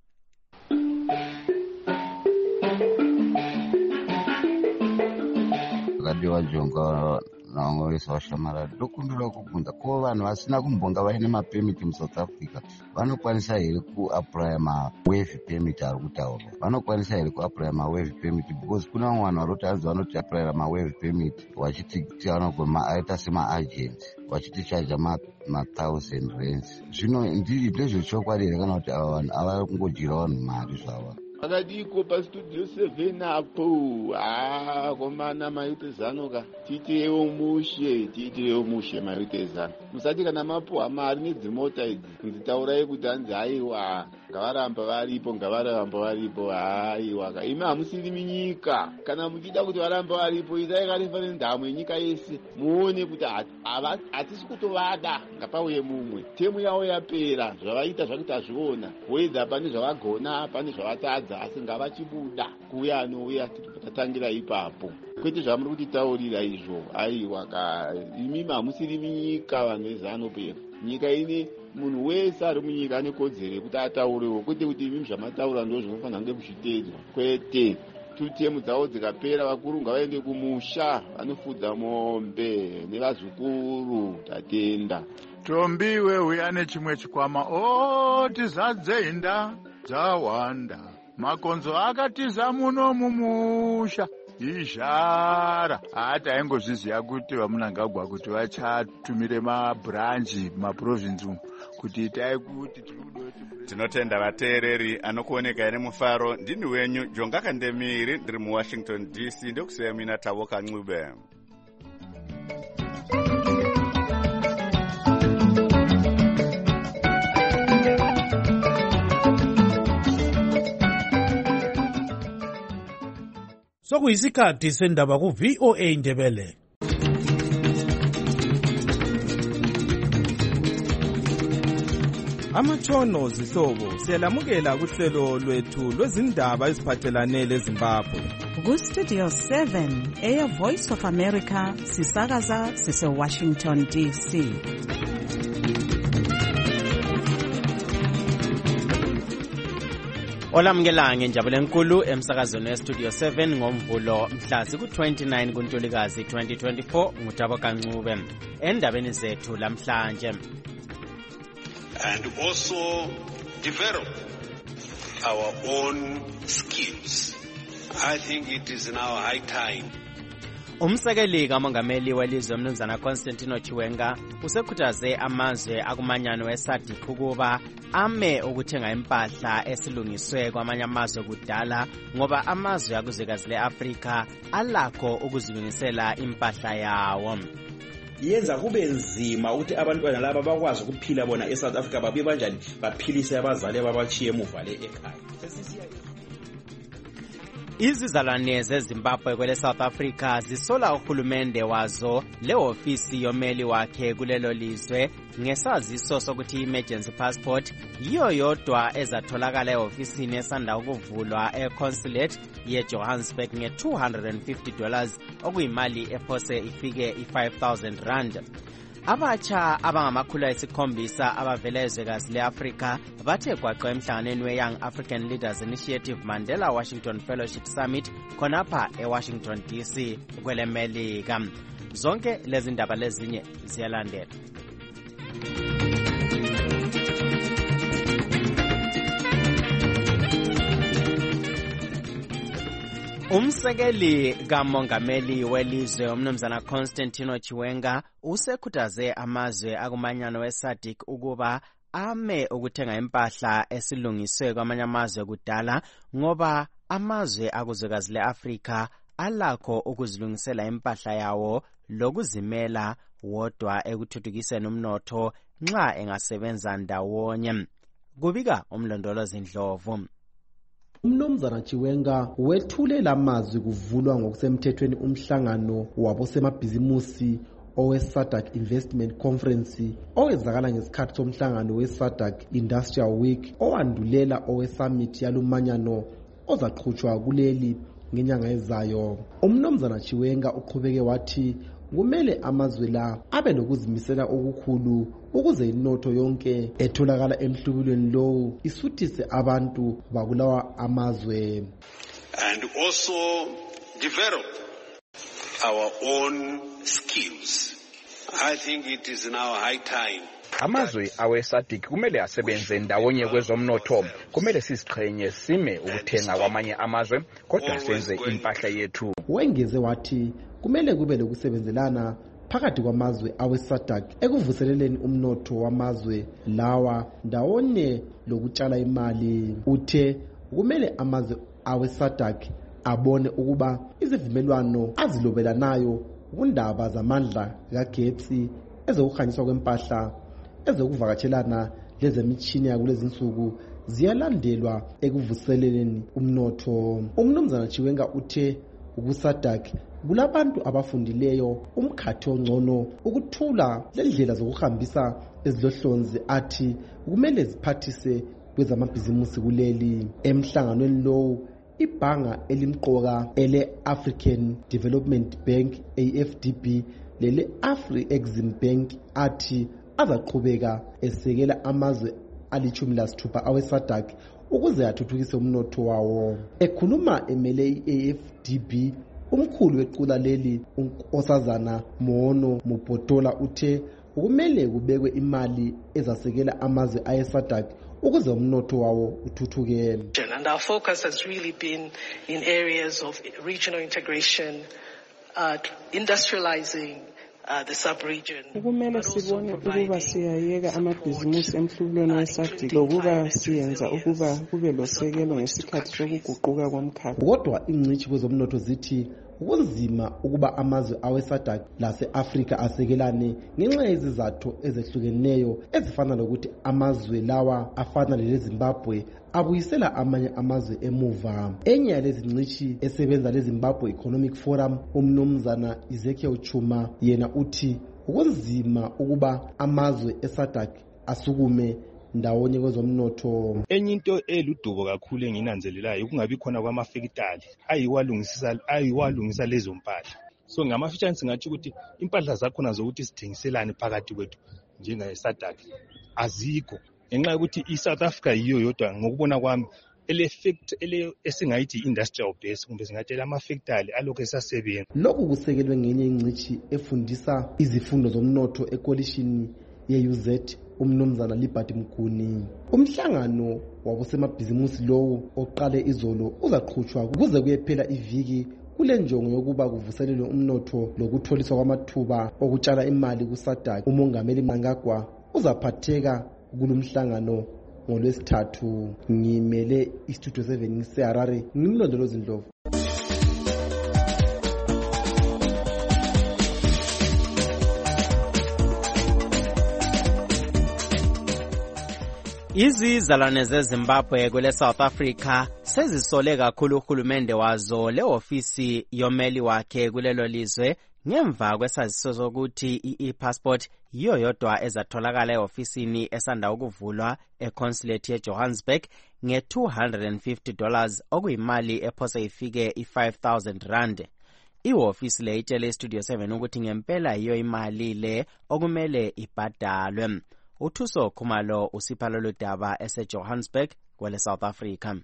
Radiyo Jonga naongoresa vashamara ndokumbira kubvunza ko vanhu vasina kumbonga vaine mapemiti muSouth Africa vanokwanisa here kuapply mawave permit ari kutaurwa? Vanokwanisa here kuapply mawave permit? Because kuna vamwe vanhu vari kuti hanzi vanoti apply mawave permit vachiti vanogona aita semaagent vachitichaja mathousand rands. Zvino ndizvo chokwadi here kana kuti ava vanhu ava kungodyira vanhu mari zvava? Akadiko pastudio seven apo ah komana maitezano ka titewo mushe titewo mushe maitezano musati kana mapo amari nedzimota idzi nzitaurai kuti hanzi aiwa ngavaramba varipo ngavaramba varipo aiwa ka imi hamusiri minyika kana muchida kuti varamba varipo itai kareferendum ndamo yenyika yese muone kuti hatisi kutovada ngapauye mumwe temu yavo yapera zvavaita zvakuti hazviona wedza pane zvavagona pane zvavatadza asi ngavachibuda kuuya anouya tatangira ipapo kwete zvamuri kutitaurira izvo aiwa ka imi hamusiri minyika vanhu vezano pera nyika ine munhu wese ari munyika ane kodzero yekuti ataurewo kwete kuti imi zvamataura ndo zvinofanira kunge muchiteedzwa kwete two temu dzavo dzikapera vakuru ngavaende kumusha vanofudza mombe nevazukuru. Tatenda tombi weuya nechimwe chikwama otizadze inda dzawanda makonzo akatiza muno mumusha izhara hati aingozviziva kuti vamunangagwa kuti vachatumire mabhuranji maprovinsi umu kuti itai kuti tinotenda vateereri anokuoneka ine mufaro. Ndini wenyu Jonga Kandemiri, ndiri muwashington D C. Ndokusema mina Tavoka Ncube. Sokuyisikhathi sendaba ku V O A Ndebele. Amatshono zihlobo siyalamukela kuhlelo lwethu lwezindaba eziphathelane leZimbabwe. Ku Studio seven eya Voice of America sisakaza sise Washington D C. Olamukela ngenjabulo enkulu emsakazweni weStudio seven ngomvulo mhla ku twenty-nine kuNtulikazi twenty twenty-four nguThabo Ncube. Endabeni zethu lamhlanje, and also develop our own skills. I think it is now high time. Umsekeli kamongameli welizwe mnumzana Constantino Chiwenga usekhuthaze amazwe akumanyano weSADC ukuba ame ukuthenga impahla esilungiswe kwamanye amazwe kudala ngoba amazwe akuzwekazi leAfrika alakho ukuzilungisela impahla yawo. Yenza kube nzima ukuthi abantwana laba bakwazi ukuphila bona eSouth Africa babuye kanjani baphilise abazali ababachiye emuva le ekhaya. Izizalwane zeZimbabwe kwele South Africa zisola uhulumende wazo le ofisi yomeli wakhe kulelo lizwe ngesaziso sokuthi emergency passport yiyo yodwa ezatholakala eofisini esanda ukuvulwa econsulate yeJohannesburg nge two hundred fifty dollars okuyimali ephose ifike i-five thousand rand. Abatsha abangamakhulu ayisikhombisa abavela ezwekazi leAfrika bathe gwaqa emhlanganweni we-Young African Leaders Initiative Mandela Washington Fellowship Summit khonapha eWashington D C kwele Melika. Zonke lezi ndaba lezinye ziyalandela. Umsekeli kamongameli welizwe umnumzana Constantino Chiwenga usekhuthaze amazwe akumanyano weSADC ukuba ame ukuthenga impahla esilungiswe kwamanye amazwe kudala ngoba amazwe akuzwekazi leAfrika alakho ukuzilungisela impahla yawo lokuzimela wodwa ekuthuthukiseni umnotho nxa engasebenza ndawonye. Kubika umlondolozi Ndlovu. Umnumzana Chiwenga wethule lamazwi kuvulwa ngokusemthethweni umhlangano wabosemabhizimusi owe-SADC Investment Conference owezakala ngesikhathi somhlangano we-SADC Industrial Week owandulela owe-summit yalumanyano ozaqhutshwa kuleli ngenyanga ezayo. Umnumzana Chiwenga uqhubeke wathi kumele amazwe la abe lokuzimisela okukhulu ukuze inotho yonke etholakala emhlubulweni lowo isuthise abantu bakulawa amazwe, and also develop our own skills. I think it is now high time. Amazwe aweSADC kumele asebenze ndawonye kwezomnotho. Kumele siziqhenye sime ukuthenga kwamanye amazwe kodwa senze impahla yethu. Wengeze wathi kumele kube lokusebenzelana phakathi kwamazwe aweSADC ekuvuseleleni umnotho wamazwe lawa ndawonye lokutshala imali. Uthe kumele amazwe aweSADC abone ukuba izivumelwano azilobelanayo kundaba zamandla kagetsi, ezokuhanyiswa kwempahla, ezokuvakatshelana lezemitshini yakulezi insuku ziyalandelwa ekuvuseleleni umnotho. Umnumzana Chiwenga uthe ukuSADC kulabantu abafundileyo umkhathi ongcono ukuthula lendlela zokuhambisa ezilohlonzi, athi kumele ziphathise kwezamabhizimusi kuleli. Emhlanganweni lowo ibhanga elimqoka ele-African Development Bank A F D B lele Afri-Exim Bank athi azaqhubeka esekela amazwe alichumi lasithupha aweSADC ukuze athuthukise umnotho wawo. Ekhuluma emele i-A F D B, umkhulu wequla leli uNkosazana Mono Mupotola uthe ukumele kubekwe imali ezasekela amazwe ayeSADC ukuze umnotho wawo uthuthuke. And our focus has really been in areas of regional integration, uh, industrializing uh, the sub-region. Kumele sibone ukuba siyayeka amabhizinisi emhlubulweni weSADC lokuba siyenza ukuba kube losekelo ngesikhathi sokuguquka komkhakha. Kodwa ingcitshi kwezomnotho zithi kunzima ukuba amazwe aweSADC lase-Afrika asekelane ngenxa yezizathu ezehlukeneyo ezifana lokuthi amazwe lawa afana leZimbabwe abuyisela amanye amazwe emuva. Enye yalezi ngcitshi esebenza leZimbabwe Economic Forum, umnumzana Ezekiel Chuma, yena uthi kunzima ukuba amazwe eSADC asukume ndawonye kwezomnotho. Enye into eludubo kakhulu enginanzelelayo ukungabi khona kwamafekitali ayiwalungisisa ayiwalungisa lezo mpahla. So ngamafitshane singathi ukuthi impahla zakhona zokuthi sithengiselane phakathi kwethu njengeSADC azikho ngenxa yokuthi iSouth Africa yiyo yodwa ngokubona kwami ele effect ele esingayithi industrial base kumbe singathi amafekitali alokho esasebenza. Lokhu kusekelwe ngenye ingcitshi efundisa izifundo zomnotho ekolishini ye-U Z, umnumzana Liberty Mkuni. Umhlangano wabosemabhizimusi lowo oqale izolo uzaqhutshwa kuze kuyephela iviki kule njongo yokuba kuvuselelwe umnotho lokutholiswa kwamathuba okutshala imali kuSADC. Umongameli Mnangagwa uzaphatheka kulumhlangano ngolwesithathu. Ngimele iStudio seven ngiseHarare, ngimlondolozi Ndlovu. Izizalwane zeZimbabwe kwele South Africa sezisole kakhulu uhulumende wazo le ofisi yomeli wakhe kulelo lizwe ngemva kwesaziso sokuthi i-e-passport yiyo yodwa ezatholakala e-ofisini esanda ukuvulwa econsulate yeJohannesburg nge-two hundred fifty dollars okuyimali ephose ifike i-five thousand rand. Iwofisi le itshele iStudio seven ukuthi ngempela yiyo imali le okumele ibhadalwe. Uthuso Khumalo usipha lolu daba eseJohannesburg kwele South Africa.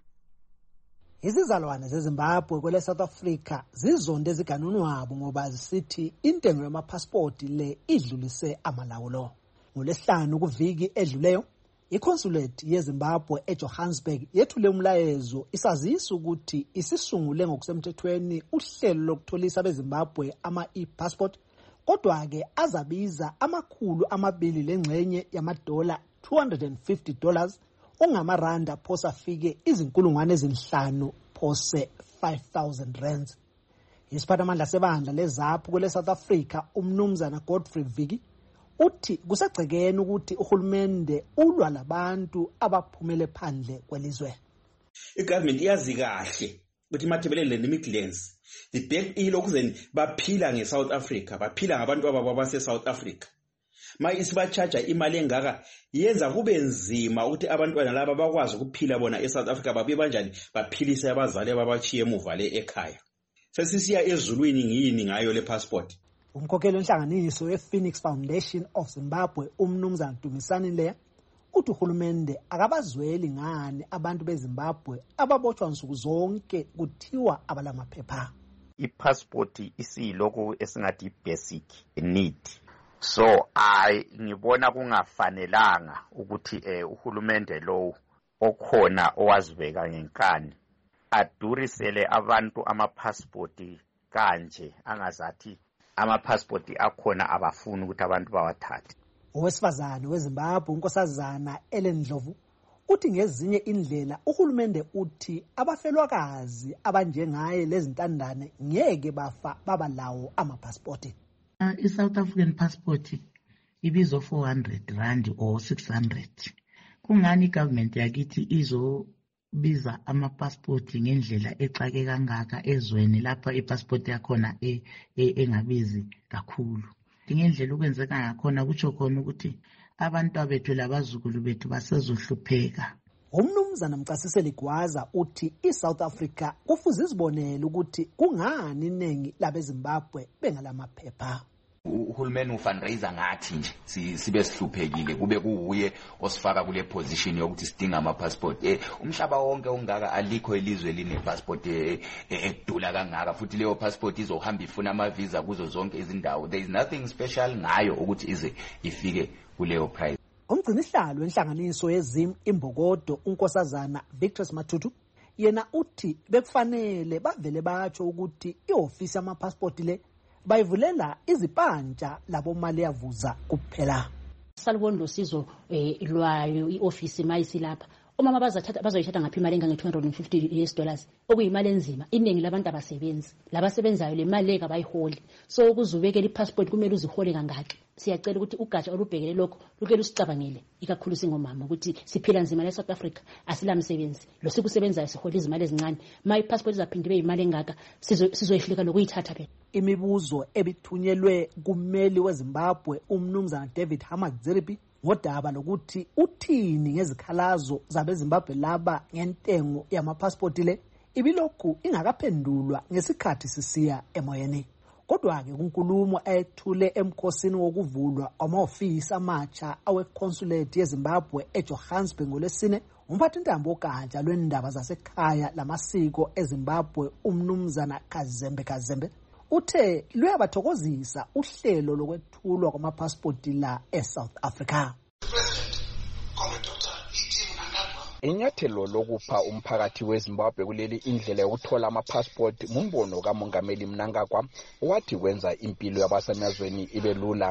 Izizalwane zeZimbabwe kwele South Africa zizonde eziganunwabo ngoba zisithi intengo yamapassport le idlulise amalawulo. NgoLwesihlanu kuviki edluleyo, iconsulate yeZimbabwe eJohannesburg yethule umlayezo isazisa ukuthi isisungule ngokusemthethweni uhlelo lokutholisa beZimbabwe ama e-passport, kodwa ke azabiza amakhulu amabili lengxenye yamadola two hundred fifty dollars ongamaranda phosa fike izinkulungwane ezinhlanu phose five thousand rands. Isiphathamandla sebandla lezaphu kwele South Africa umnumzana Godfrey Viki uthi kusagcekene ukuthi uhulumende ulwa labantu abaphumele phandle kwelizwe. Igovernment iyazi kahle ukuthi imathebelele neMidlands ibhek ilokuzeni baphila ngeSouth Africa, baphila ngabantu ababo base-South Africa. Ma isibachaja imali engaka yenza kube nzima ukuthi abantwana laba bakwazi ukuphila bona eSouth Africa babe banjani baphilise abazali ababachiye emuva le ekhaya. Sesisiya ezulwini ngiyini ngayo le passport. Umkhokheli wenhlanganiso wePhoenix Foundation of Zimbabwe umnumzana Dumisani Leya uthi uhulumende akabazweli ngani abantu beZimbabwe ababotshwa nsuku zonke kuthiwa abalamaphepha. I-passport isiyiloko esingathi basic need. So I ngibona kungafanelanga ukuthi eh, uhulumende lo okhona owazibeka ngenkani adurisele abantu ama-passport kanje angazathi ama-passport akhona abafuni ukuthi abantu bawathathe. Owesifazane weZimbabwe uNkosazana Ellen Ndlovu uthi ngezinye indlela uhulumende uthi abafelwakazi abanjengaye lezintandane ngeke bafa babalawo ama-passport. Uh, i-South African passport ibizwa four hundred rand or six hundred. Kungani i-government yakithi izobiza ama-passport ngendlela exake kangaka ezweni lapha i-passport yakhona e, e, engabizi kakhulu. Ngendlela ukwenzeka ngakhona kutsho khona ukuthi abantu abethu labazukulu bethu basezohlupheka. Umnumzana Mcasiseli Gwaza uthi iSouth Africa kufuze izibonele ukuthi kungani iningi labeZimbabwe bengalamaphepha. uhulumeni ufundraiser ngathi nje sibe sihluphekile kube kuuye osifaka kule position yokuthi sidinga ama passport. Eh umhlaba wonke ongaka alikho ilizwe line passport edula kangaka futhi leyo passport izohamba ifuna ama visa kuzo zonke izindawo. There is nothing special ngayo ukuthi ize ifike kuleyo price. Umgcinisihlalo wenhlanganiso yezim imbokodo unkosazana Victor Matutu yena uthi bekufanele bavele batsho ukuthi iofisi yama passport le bayivulela izipantsha labo mali yavuza kuphela. Salibona losizo lwayo iofisi mayisilapha. Umama bazathatha bazoyithatha ngaphi imali engange two hundred fifty U S dollars okuyimali enzima. Iningi labantu abasebenzi labasebenzayo le mali eka bayiholi. So ukuzubekela ipassport kumele uzihole kangaki. Siyacela ukuthi ugatsha olubhekele lokho lukele usicabangele ikakhulu singomama ukuthi siphila nzima le South Africa asilamsebenzi lo sikusebenzayo sihola izimali ezincane my passport izaphinde beyimali engaka sizoyihlika lokuyithatha ke. Imibuzo ebithunyelwe kummeli weZimbabwe umnumzana David Hamadziripi ngodaba lokuthi uthini ngezikhalazo zabeZimbabwe laba ngentengo yamapassport le ibilokhu ingakaphendulwa ngesikhathi sisiya emoyeni. Kodwa ke kunkulumo ethule emkhosini wokuvulwa amaofisi amatsha aweconsulate yeZimbabwe eJohannesburg ngolesine umphathi intambo ogatsha lwendaba zasekhaya lamasiko eZimbabwe umnumzana Kazembe Kazembe uthe luyabathokozisa uhlelo lokwethulwa kwamapassport la eSouth Africa. Inyathelo lokupha umphakathi weZimbabwe kuleli indlela yokuthola amapassport ngumbono kaMongameli Mnangagwa wathi kwenza impilo yabasemazweni ibe lula.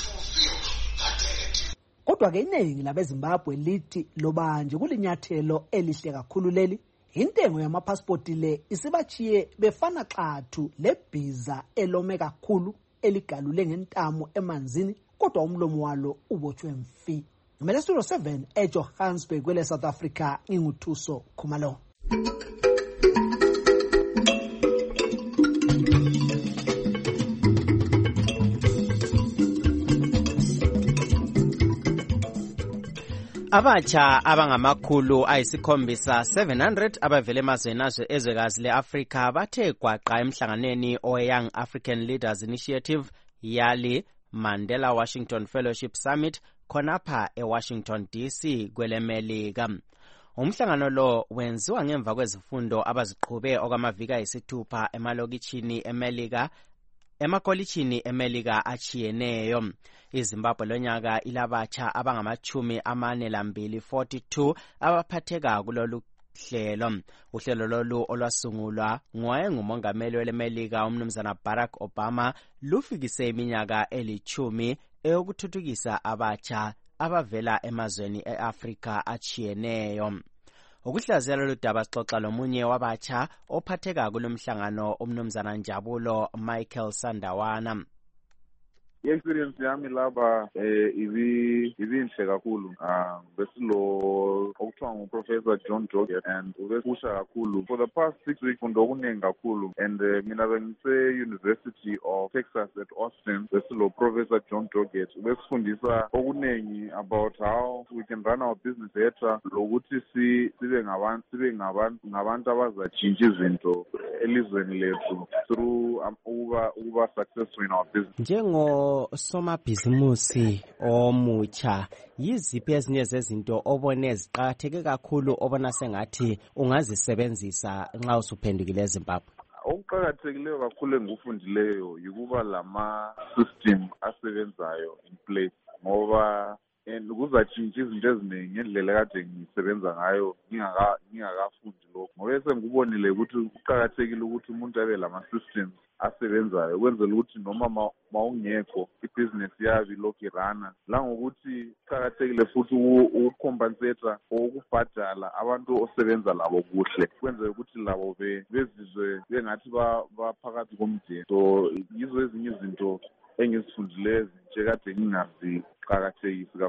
Kodwa ke iningi labeZimbabwe lithi lobanje kulinyathelo elihle kakhulu leli. Intengo yamapassport le isibachiye befana xathu lebhiza elome kakhulu eligalule ngentamo emanzini kodwa umlomo walo ubotshwe mfi. Ngimele studio seven eJohannesburg kwele South Africa nginguthuso Khumalo. Abatsha abangamakhulu ayisikhombisa seven hundred abavele emazweni ezwekazi le-Afrika bathe gwaqa emhlanganweni owe-Young African Leaders Initiative yali Mandela Washington Fellowship Summit khonapha eWashington D C kwelemelika. Umhlangano lo wenziwa ngemva kwezifundo abaziqhube okwamaviki ayisithupha emalokitshini emelika emakolitshini emelika achiyeneyo. iZimbabwe lonyaka ilabatsha abangamachumi amane lambili forty-two abaphatheka kulolu hlelo. Uhlelo lolu olwasungulwa ngowayengumongameli welemelika umnumzana Barack Obama lufikise iminyaka elichumi eyokuthuthukisa abatsha abavela emazweni eAfrika achiyeneyo. Ukuhlaziya lolu daba sixoxa lomunye wabatsha ophatheka kulomhlangano umnumzana Njabulo Michael Sandawana. I-experience yami laba eh ibi ibinhle kakhulu. Ah besilo okuthiwa nguprofessor John Joget and ubesisha kakhulu for the past six weeks fundo okuningi kakhulu and uh, mina bengise University of Texas at Austin besilo Professor John Joget ubesifundisa okuningi about how we can run our business better lokuthi si sibe ngabantu sibe ngabantu ngabantu abazachinja izinto elizweni lethu through um, ukuba ukuba successful in our business. Njengo somabhizimusi omutsha yiziphi ezinye zezinto obone ziqakatheke kakhulu obona sengathi ungazisebenzisa nxa usuphendukile eZimbabwe? Okuqakathekileyo kakhulu engikufundileyo yikuba lama system asebenzayo in place ngoba and kuzachinja izinto eziningi ngendlela kade ngisebenza ngayo ngingaka ngingakafundi lokho ngoba sengikubonile ukuthi kuqakathekile ukuthi umuntu abe lama systems asebenzayo kwenzela ukuthi noma mawungekho ibusiness yabi lokhu irana la ngokuthi kuqakathekile futhi ukucompensate okubhadala abantu osebenza labo kuhle kwenzela ukuthi labo bezizwe bengathi baphakathi komdeni. So yizo ezinye izinto engizifundileyo nje kade ngingaziqakathekisi kakhulu.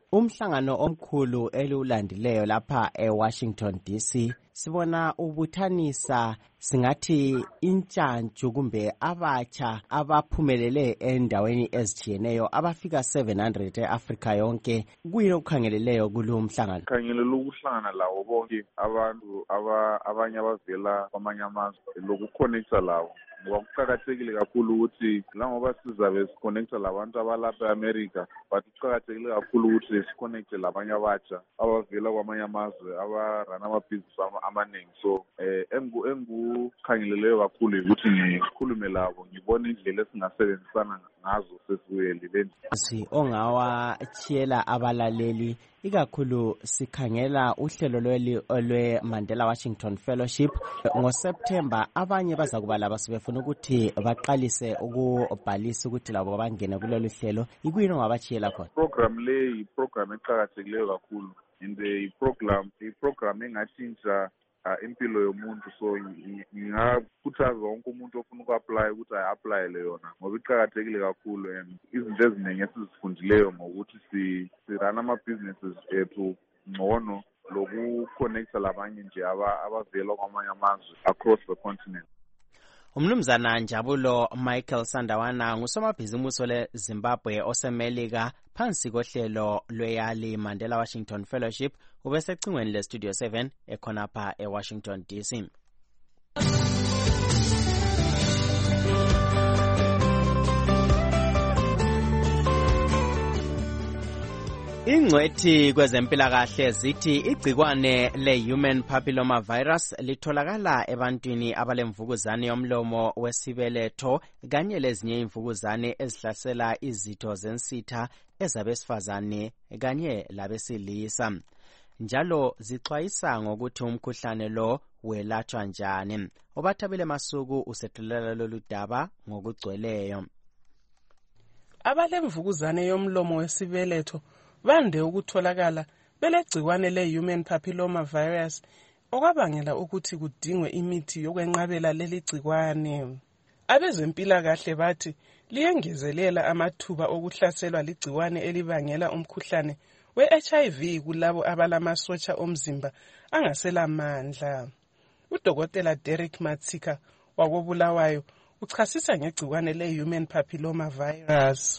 Umhlangano omkhulu eliwulandileyo lapha eWashington D C sibona ubuthanisa singathi intshantshu kumbe abatsha abaphumelele endaweni ezitshiyeneyo abafika seven hundred eAfrica yonke. Kuyini okukhangeleleyo kulo mhlangano? Khangelela ukuhlangana lawo bonke abantu abanye abavela kwamanye amazwe lokuconnecta lawo. Ngoba kuqakathekile kakhulu ukuthi langoba sizabe siconnecta labantu abalapha eAmerica, but kuqakathekile kakhulu ukuthi siconnecte labanye abatsha abavela kwamanye amazwe abarana amabhizinisi amaningi. So eh engukhangeleleyo kakhulu ukuthi ngikhulume labo ngibone indlela esingasebenzisana ngazo sesibuyele. Si ongawatshiyela abalaleli ikakhulu sikhangela uhlelo lweli olwe Mandela Washington Fellowship ngoSeptember. Abanye baza kuba laba sebefuna ukuthi baqalise ukubhalisa ukuthi labo bangene kulolu hlelo. Ikuyini ongabachiyela khona? Program le program eqhakathekileyo kakhulu and the program i program engathinta impilo yomuntu. So ngingakhuthaza wonke umuntu ofuna uku-apply ukuthi ay-applyele yona ngoba iqhakathekile kakhulu and izinto eziningi esizifundileyo ngokuthi sirana ama-businesses ethu ngcono lokuconnecta labanye nje abavela kwamanye amazwe across the continent. Umnumzana Njabulo Michael Sandawana ngusomabhizimusi ole Zimbabwe osemelika phansi kohlelo lweyali Mandela Washington Fellowship ubesecingweni le Studio seven ekhonapha eWashington D C. Ingcwethi kwezempilakahle zithi igcikwane le-human papilloma virus litholakala ebantwini abalemvukuzane yomlomo wesibeletho kanye lezinye imvukuzane ezihlasela izitho zensitha ezabesifazane kanye labesilisa. Njalo zixwayisa ngokuthi umkhuhlane lo welatshwa njani. Obathabile Masuku usethulela lolu daba ngokugcweleyo. Abalemvukuzane yomlomo wesibeletho bande ukutholakala belegcikwane le-human papilloma virus okwabangela ukuthi kudingwe imithi yokwenqabela leli gcikwane. Abezempilakahle bathi liyengezelela amathuba okuhlaselwa ligcikwane elibangela umkhuhlane we-H I V kulabo abalamasotsha omzimba angaselamandla. Udokotela Derek Matsika wakobulawayo uchasisa ngegcikwane le-human papilloma virus.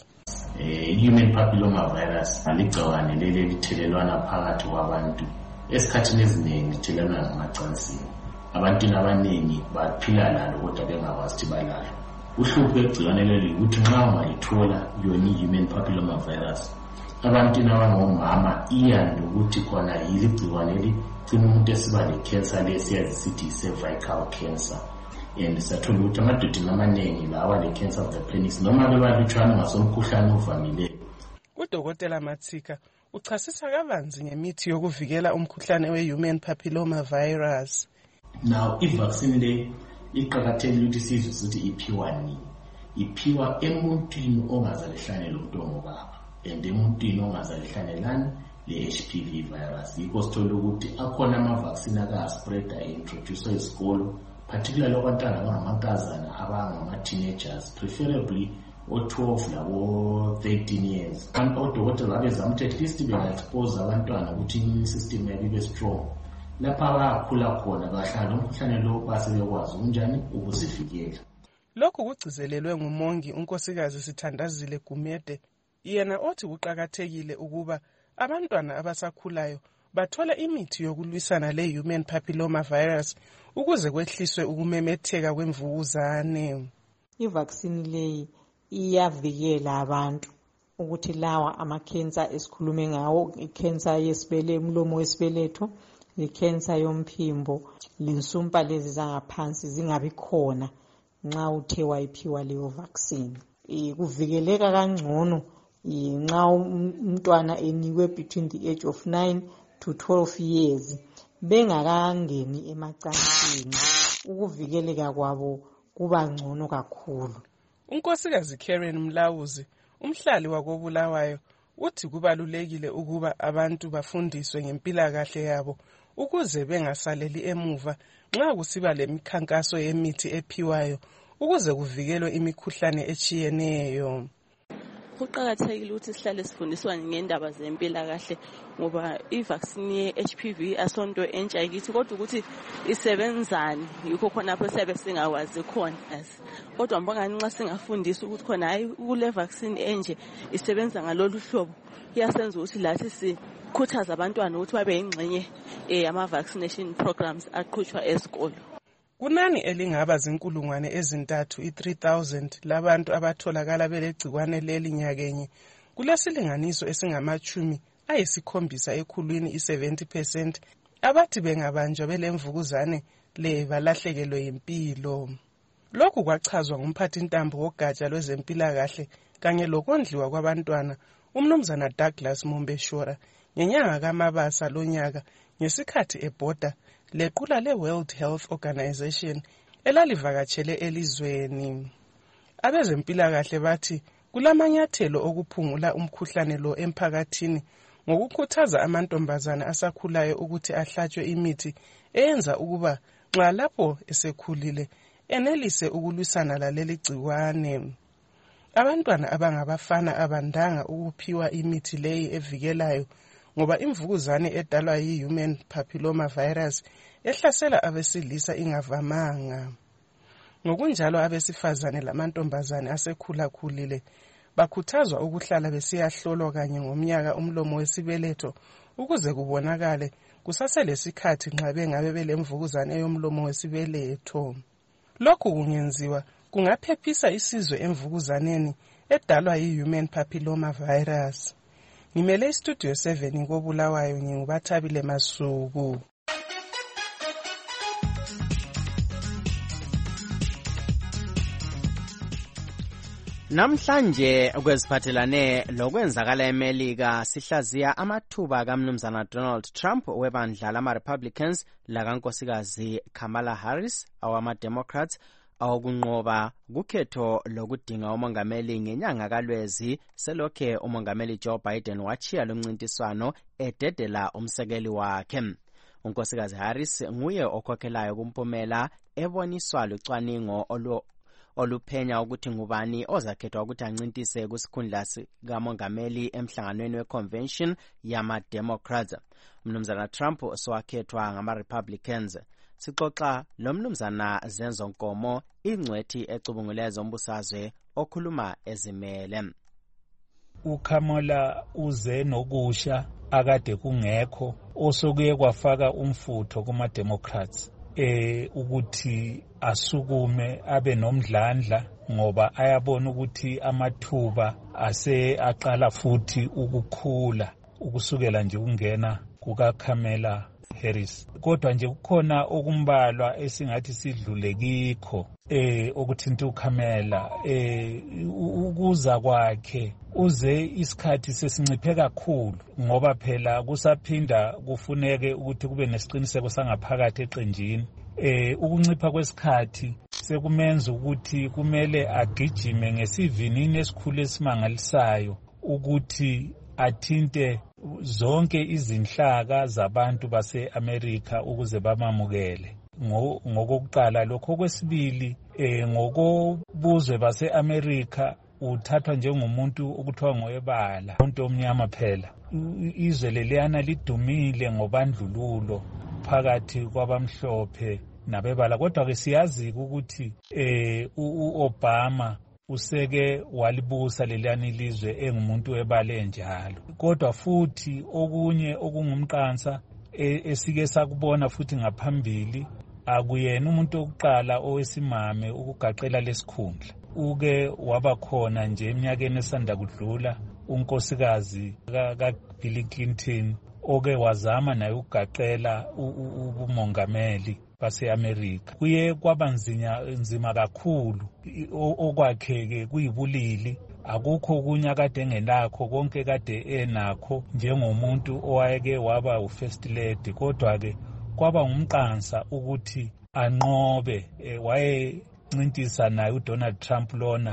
Human papilloma virus aligcikwane leli lithelelwana phakathi kwabantu. Esikhathini eziningi lithelelwana ngamacansini. Abantwini abaningi baphila lalo kodwa bengakwazi ukuthi balalo. Uhlupho lwegcikwane leli ukuthi nxa ungalithola yona i-human papilloma virus, abantwini abangomama iyanda ukuthi khona yili gcikwane leli gcina umuntu esiba le-cancer lesiyazi sithi yi-cervical cancer. And sathola ukuthi amadoda amaningi lawa le-cancer of the penis noma bebalutshwana ngasomkhuhlane ovamileyo. Udokotela Matsika uchasisa kabanzi ngemithi yokuvikela umkhuhlane we-human papilloma virus. Now i-vaccine le iqakathekile ukuthi sizwe ukuthi iphiwa nini. Iphiwa emuntwini ongazalihlane lo muntu ongobaba and emuntwini ongazalihlanelani le-H P V virus. Yikho sithola ukuthi akhona ama-vaccine aka-spreader introduce esikolo, particularly abantwana abangamankazana abangama-teenagers, preferably o-twelve labo-thirteen years. Odokotela babezama ukuthi at least benga-expose abantwana ukuthi immune system yabo ibe strong. Lapha bayakhula khona bahlala umkhuhlane lo basebekwazi unjani ukuzivikela. Lokhu kugcizelelwe ngumongi unkosikazi Sithandazile Gumede, yena othi kuqakathekile ukuba abantwana abasakhulayo bathola imithi yokulwisana le-human papilloma virus ukuze kwehliswe ukumemetheka kwemvukuzane. I-vaccine leyi iyavikela abantu ukuthi lawa ama-cancer esikhulume ngawo, i-cancer yesibele umlomo wesibeletho, i-cancer yomphimbo, linsumpa lezi zangaphansi zingabi khona nxa uthe wayiphiwa leyo vaccine. Kuvikeleka kangcono nxa umntwana enikwe between the age of nine to twelve years bengakangeni emacansini. Ukuvikeleka kwabo kuba ngcono kakhulu. Unkosikazi Karen Mlawuzi, umhlali wakobulawayo, uthi kubalulekile ukuba abantu bafundiswe ngempilakahle yabo ukuze bengasaleli emuva nxa kusiba lemikhankaso yemithi ephiwayo ukuze kuvikelwe imikhuhlane etshiyeneyo. Kuqakathekile ukuthi sihlale sifundiswa ngendaba zempilakahle ngoba i-vaccine ye-H P V asonto entsha yikithi kodwa ukuthi isebenzani yikho khona lapho siyabe singawazi khona. Kodwa mbangani nxa singafundisa ukuthi khona hayi kule vaccine enje isebenza ngalolu hlobo iyasenza ukuthi lathi sikhuthaza abantwana ukuthi babe yingxenye yama-vaccination programs aqhutshwa esikolo. Kunani elingaba zinkulungwane ezintathu i-three thousand labantu abatholakala belegcikwane leli nyakenye kulesilinganiso esingamachumi ayisikhombisa ekhulwini i-seventy percent abathi bengabanjwa belemvukuzane le balahlekelwe yimpilo. Lokhu kwachazwa ngumphathintambo wogatsha lwezempilakahle kanye lokondliwa kwabantwana umnumzana Douglas Mombeshora ngenyanga kaMabasa lonyaka ngesikhathi ebhoda lequla le-World Health Organization elalivakatshele elizweni. Abezempilakahle bathi kulamanyathelo okuphungula umkhuhlane lo emphakathini ngokukhuthaza amantombazana asakhulayo ukuthi ahlatshwe imithi eyenza ukuba nxa lapho esekhulile enelise ukulwisana laleli gciwane. Abantwana abangabafana abandanga ukuphiwa imithi leyi evikelayo ngoba imvukuzane edalwa yi-human papilloma virus ehlasela abesilisa ingavamanga. Ngokunjalo abesifazane lamantombazane asekhulakhulile bakhuthazwa ukuhlala besiyahlolwa kanye ngomnyaka umlomo wesibeletho ukuze kubonakale kusaselesikhathi nxa bengabe belemvukuzane yomlomo wesibeletho. Lokhu kungenziwa kungaphephisa isizwe emvukuzaneni edalwa yi-human papilloma virus. Ngimele istudio seven koBulawayo ngingubathabile Masuku. Namhlanje kweziphathelane lokwenzakala eMelika sihlaziya amathuba kaMnumzana Donald Trump webandla lama-Republicans lakankosikazi Kamala Harris awama-Democrats awokunqoba kukhetho lokudinga umongameli ngenyanga kaLwezi selokhe umongameli Joe Biden wachiya lomncintiswano ededela umsekeli wakhe. Unkosikazi Harris nguye okhokhelayo kumpumela eboniswa lucwaningo olu oluphenya ukuthi ngubani ozakhethwa ukuthi ancintise kusikhundla sikamongameli emhlanganweni we-convention yama-Democrats. Mnumzana Trump sowakhethwa ngama-Republicans. Sixoxa lo mnumzana Zenzo Nkomo ingcwethi ecubungule zombusazwe okhuluma ezimele. uKamala uze nokusha akade kungekho osokuye kwafaka umfutho kuma-Democrats eh ukuthi asukume abe nomdlandla ngoba ayabona ukuthi amathuba ase aqala futhi ukukhula ukusukela nje ungena kukaKamala Harris. Kodwa nje kukhona okumbalwa esingathi sidlule kikho eh okuthinta uKamala eh ukuza kwakhe uze isikhathi sesinciphe kakhulu ngoba phela kusaphinda kufuneke ukuthi kube nesiqiniseko sangaphakathi eqenjini. Eh ukuncipha kwesikhathi sekumenza ukuthi kumele agijime ngesivinini esikhulu esimangalisayo ukuthi athinte zonke izinhlaka zabantu base-America ukuze bamamukele. Ngokokuqala lokho kwesibili eh ngokobuzwe base-America uthathwa njengomuntu okuthiwa ngoyebala umuntu omnyama phela. Izwe leliyana lidumile ngobandlululo phakathi kwabamhlophe nabebala, kodwa ke siyazi ukuthi eh uObama useke walibusa leliyana ilizwe engumuntu webala njalo. Kodwa futhi okunye okungumqansa esike sakubona futhi ngaphambili akuyena umuntu okuqala owesimame ukugaqela lesikhundla. Uke wabakhona nje eminyakeni esanda kudlula unkosikazi kaBill Clinton oke wazama naye ukugaqela ubumongameli base-America. Kuye kwaba nzima kakhulu okwakheke kuyibulili, akukho kunye kade engenakho, konke kade enakho njengomuntu owayeke waba u-first lady. Kodwa ke kwaba ngumqansa ukuthi anqobe e, waye ncintisa naye uDonald Trump lona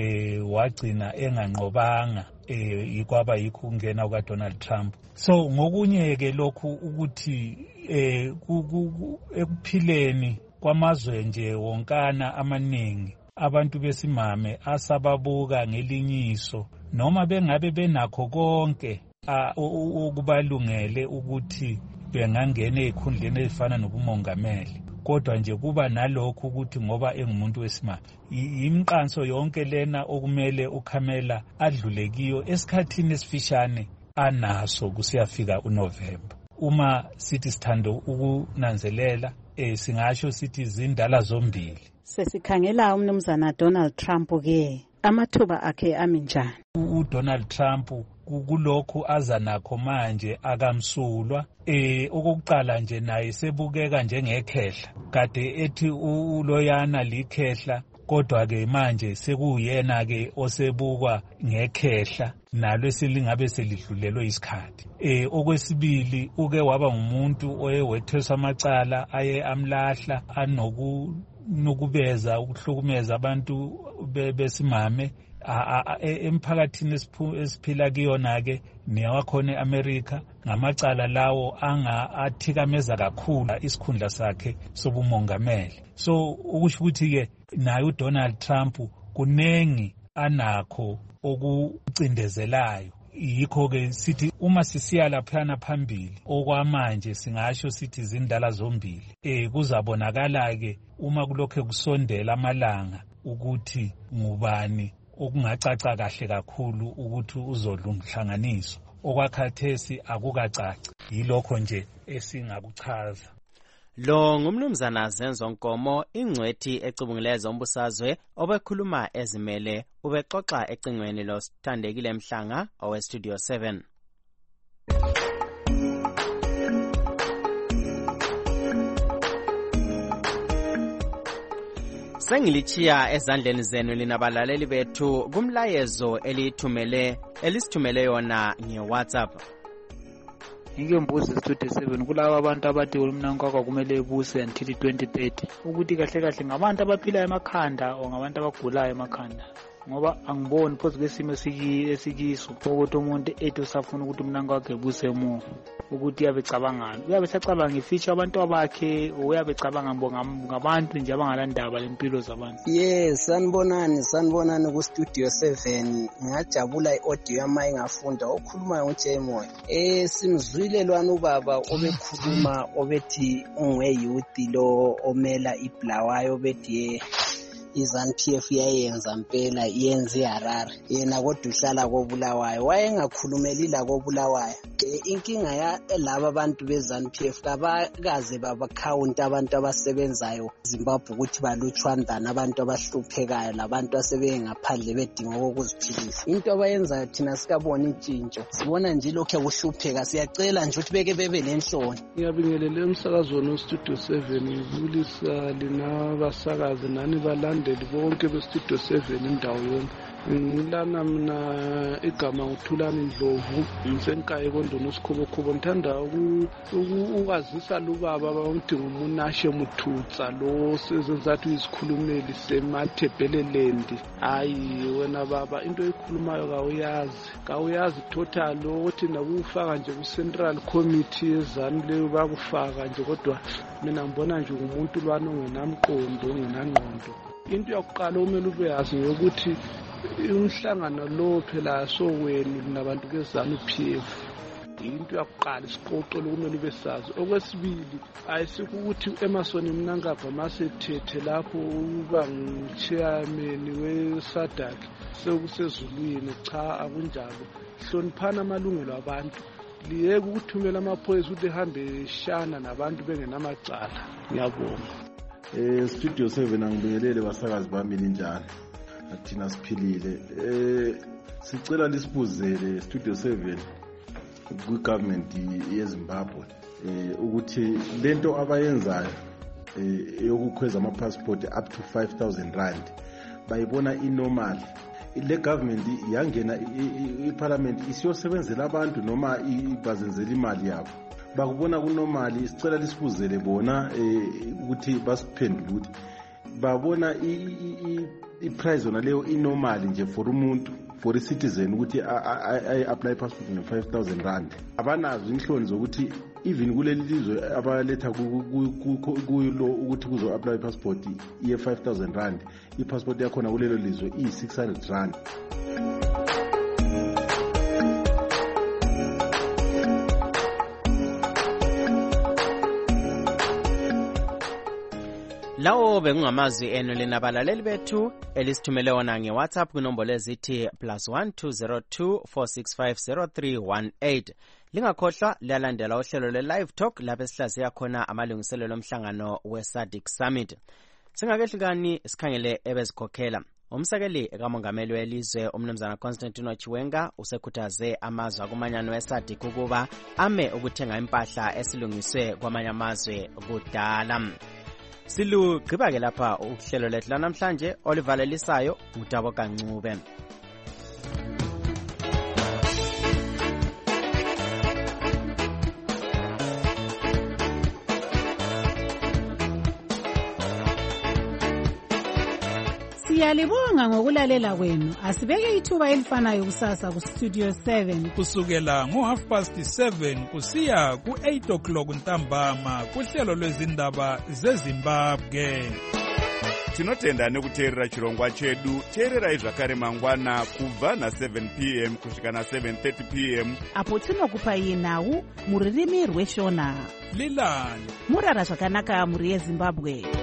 eh wagcina enganqobanga eh ikwaba yikho ungena ukaDonald Trump. So ngokunye ke lokhu ukuthi eh ekuphileni kwamazwe nje wonkana amaningi abantu besimame asababuka ngelinyiso noma bengabe benakho konke ukubalungele ukuthi bengangena ezikhundleni ezifana nobumongameli, kodwa nje kuba nalokho ukuthi ngoba engumuntu wesimame imiqanso yonke lena okumele uKhamela adlule kiyo esikhathini esifishane anaso kusiyafika uNovember. Uma sithi sithanda ukunanzelela eh singasho sithi izindala zombili. Sesikhangela umnumzana Donald Trump ke amathuba akhe ami njani? uDonald Trump kulokhu aza nakho manje akamsulwa eh okokuqala nje naye sebukeka njengekhehla kade ethi uloyana likhehla kodwa ke manje sekuyena ke osebukwa ngekhehla nalo esilingabe selidlulelwe isikhathi. Eh okwesibili uke waba ngumuntu oyewetheswa amacala aye amlahla anoku nokubeza ukuhlukumeza abantu besimame emphakathini esiphila kuyona ke newakhona eAmerica ngamacala lawo anga athikameza kakhulu isikhundla sakhe sobumongameli. So ukusho ukuthi ke naye uDonald Trump kunengi anakho okucindezelayo. Yikho ke sithi uma sisiya laphana phambili okwamanje singasho sithi izindala zombili eh kuzabonakala ke uma kulokho kusondela amalanga ukuthi ngubani okungacaca kahle kakhulu ukuthi uzolunhlanganiso okwakhathesi akukacaci yilokho nje esingakuchaza. Lo ngumnumzana Zenzo Nkomo ingcwethi ecubunguleza umbusazwe obekhuluma ezimele ubexoxa ecingweni lo Sithandekile Mhlanga owe Studio seven. Sengilichiya ezandleni zenu linabalaleli bethu kumlayezo elithumele elisithumele yona ngeWhatsApp. Ngike mbuze Studio seven kulabo abantu abathi umnankakho kumele ebuse until twenty thirty ukuthi kahle kahle ngabantu abaphila emakhanda o ngabantu abagulayo emakhanda ngoba angiboni phozu kwesimo esikiso ukuthi umuntu ethi usafuna ukuthi umnankakho ebuse mu ukuthi yabe cabangana uyabe sacabanga ificha abantu abakhe uyabe cabanga ngabantu nje abangalandaba lempilo zabantu. Yes, sanibonani sanibonani ku Studio seven ngajabula iaudio yama ingafunda okhuluma ngoJay Moyo. Eh simzwile lwana ubaba obekhuluma obethi ungwe youth lo omela iBlawayo bethi iZANU P F yayenza impela yenza iHarare yena kodwa uhlala koBulawayo wayengakhulumeli la koBulawayo. Inkinga ya laba abantu beZANU P F kabakaze baba count abantu abasebenzayo Zimbabwe ukuthi balutshwandana abantu abahluphekayo labantu asebengaphandle bedinga ukuziphilisa. Into abayenzayo thina sikabona intshintsho sibona nje lokho kuhlupheka siyacela nje ukuthi beke bebe lenhloni. Ngiyabingelela emsakazweni weStudio seven ngibulisa lina basakazi nani balande bonke beStudio seven indawo yonke. Ngilana mina igama uThulani Ndlovu ngisenkaye kondona usikhobokhobo ngithanda ukwazisa lubaba bamuthi ngumunashe Muthutsa lo sezenzathi izikhulumeli seMathebeleland. Hayi wena baba into ekhulumayo kawuyazi kawuyazi total ukuthi nakufaka nje ku Central Committee yeZANU leyo bakufaka nje kodwa mina ngibona nje umuntu lwana ongenamqondo ongenangqondo. Into yokuqala umele ube yazi ukuthi umhlangano lo phela soweni nabantu beZANU P F into yokuqala isiqoqo lokumele ube sazi. Okwesibili ayisikuthi eMason Mnangagwa masethethe lapho uba ngu-chairman weSADC sekusezulwini cha akunjalo. Hloniphana amalungelo abantu liyeke ukuthumela amaphoyisa ukuthi ehambe shana nabantu bengenamacala. Ngiyabonga. Eh Studio seven angibingelele basakazi bami linjani athina siphilile. Eh sicela lisibuzele Studio seven ku government yeZimbabwe eh ukuthi lento abayenzayo eh yokukhweza ama passport up to five thousand rand bayibona inormal. Le government yangena iparliament isiyosebenzela abantu noma ibazenzela imali yabo bakubona kunormali. Sicela lisibuzele bona ukuthi basiphendule ukuthi babona iprice ona leyo inormal nje for umuntu for a citizen ukuthi ay apply passport nge five thousand rand. Abanazo inhloni zokuthi even kuleli lizwe abaletha kulo ukuthi kuzo apply i-passport iye five thousand rand, i-passport yakhona kulelo lizwe iyi six hundred rand. Lawo bekungamazwi enu linabalaleli bethu elisithumele wona nge-WhatsApp kunombolo ezithi plus one two zero two four six five zero three one eight. Lingakhohlwa liyalandela uhlelo le-Live Talk lapho esihlaziya khona amalungiselelo omhlangano we-SADC Summit. Singakehlukani sikhangele ebezikhokhela. Umsekeli kamongameli welizwe umnumzana Constantine Chiwenga usekhuthaze amazwe akumanyano we-SADC ukuba ame ukuthenga impahla esilungiswe kwamanye amazwe kudala. Silugqiba ke lapha uhlelo lethu lanamhlanje olivalelisayo uDabo Kancube. Siyalibonga ngokulalela kwenu. Asibeke ithuba elifanayo kusasa ku Studio seven kusukela ngo half past seven kusiya ku eight o'clock ntambama kuhlelo lwezindaba zeZimbabwe. Tinotenda nekuteerera chirongwa chedu. Teererai zvakare mangwana kubva na seven p m kusvika na seven thirty p m apo tinokupai nhau muririmi rweshona. Lilani murara zvakanaka muri yeZimbabwe.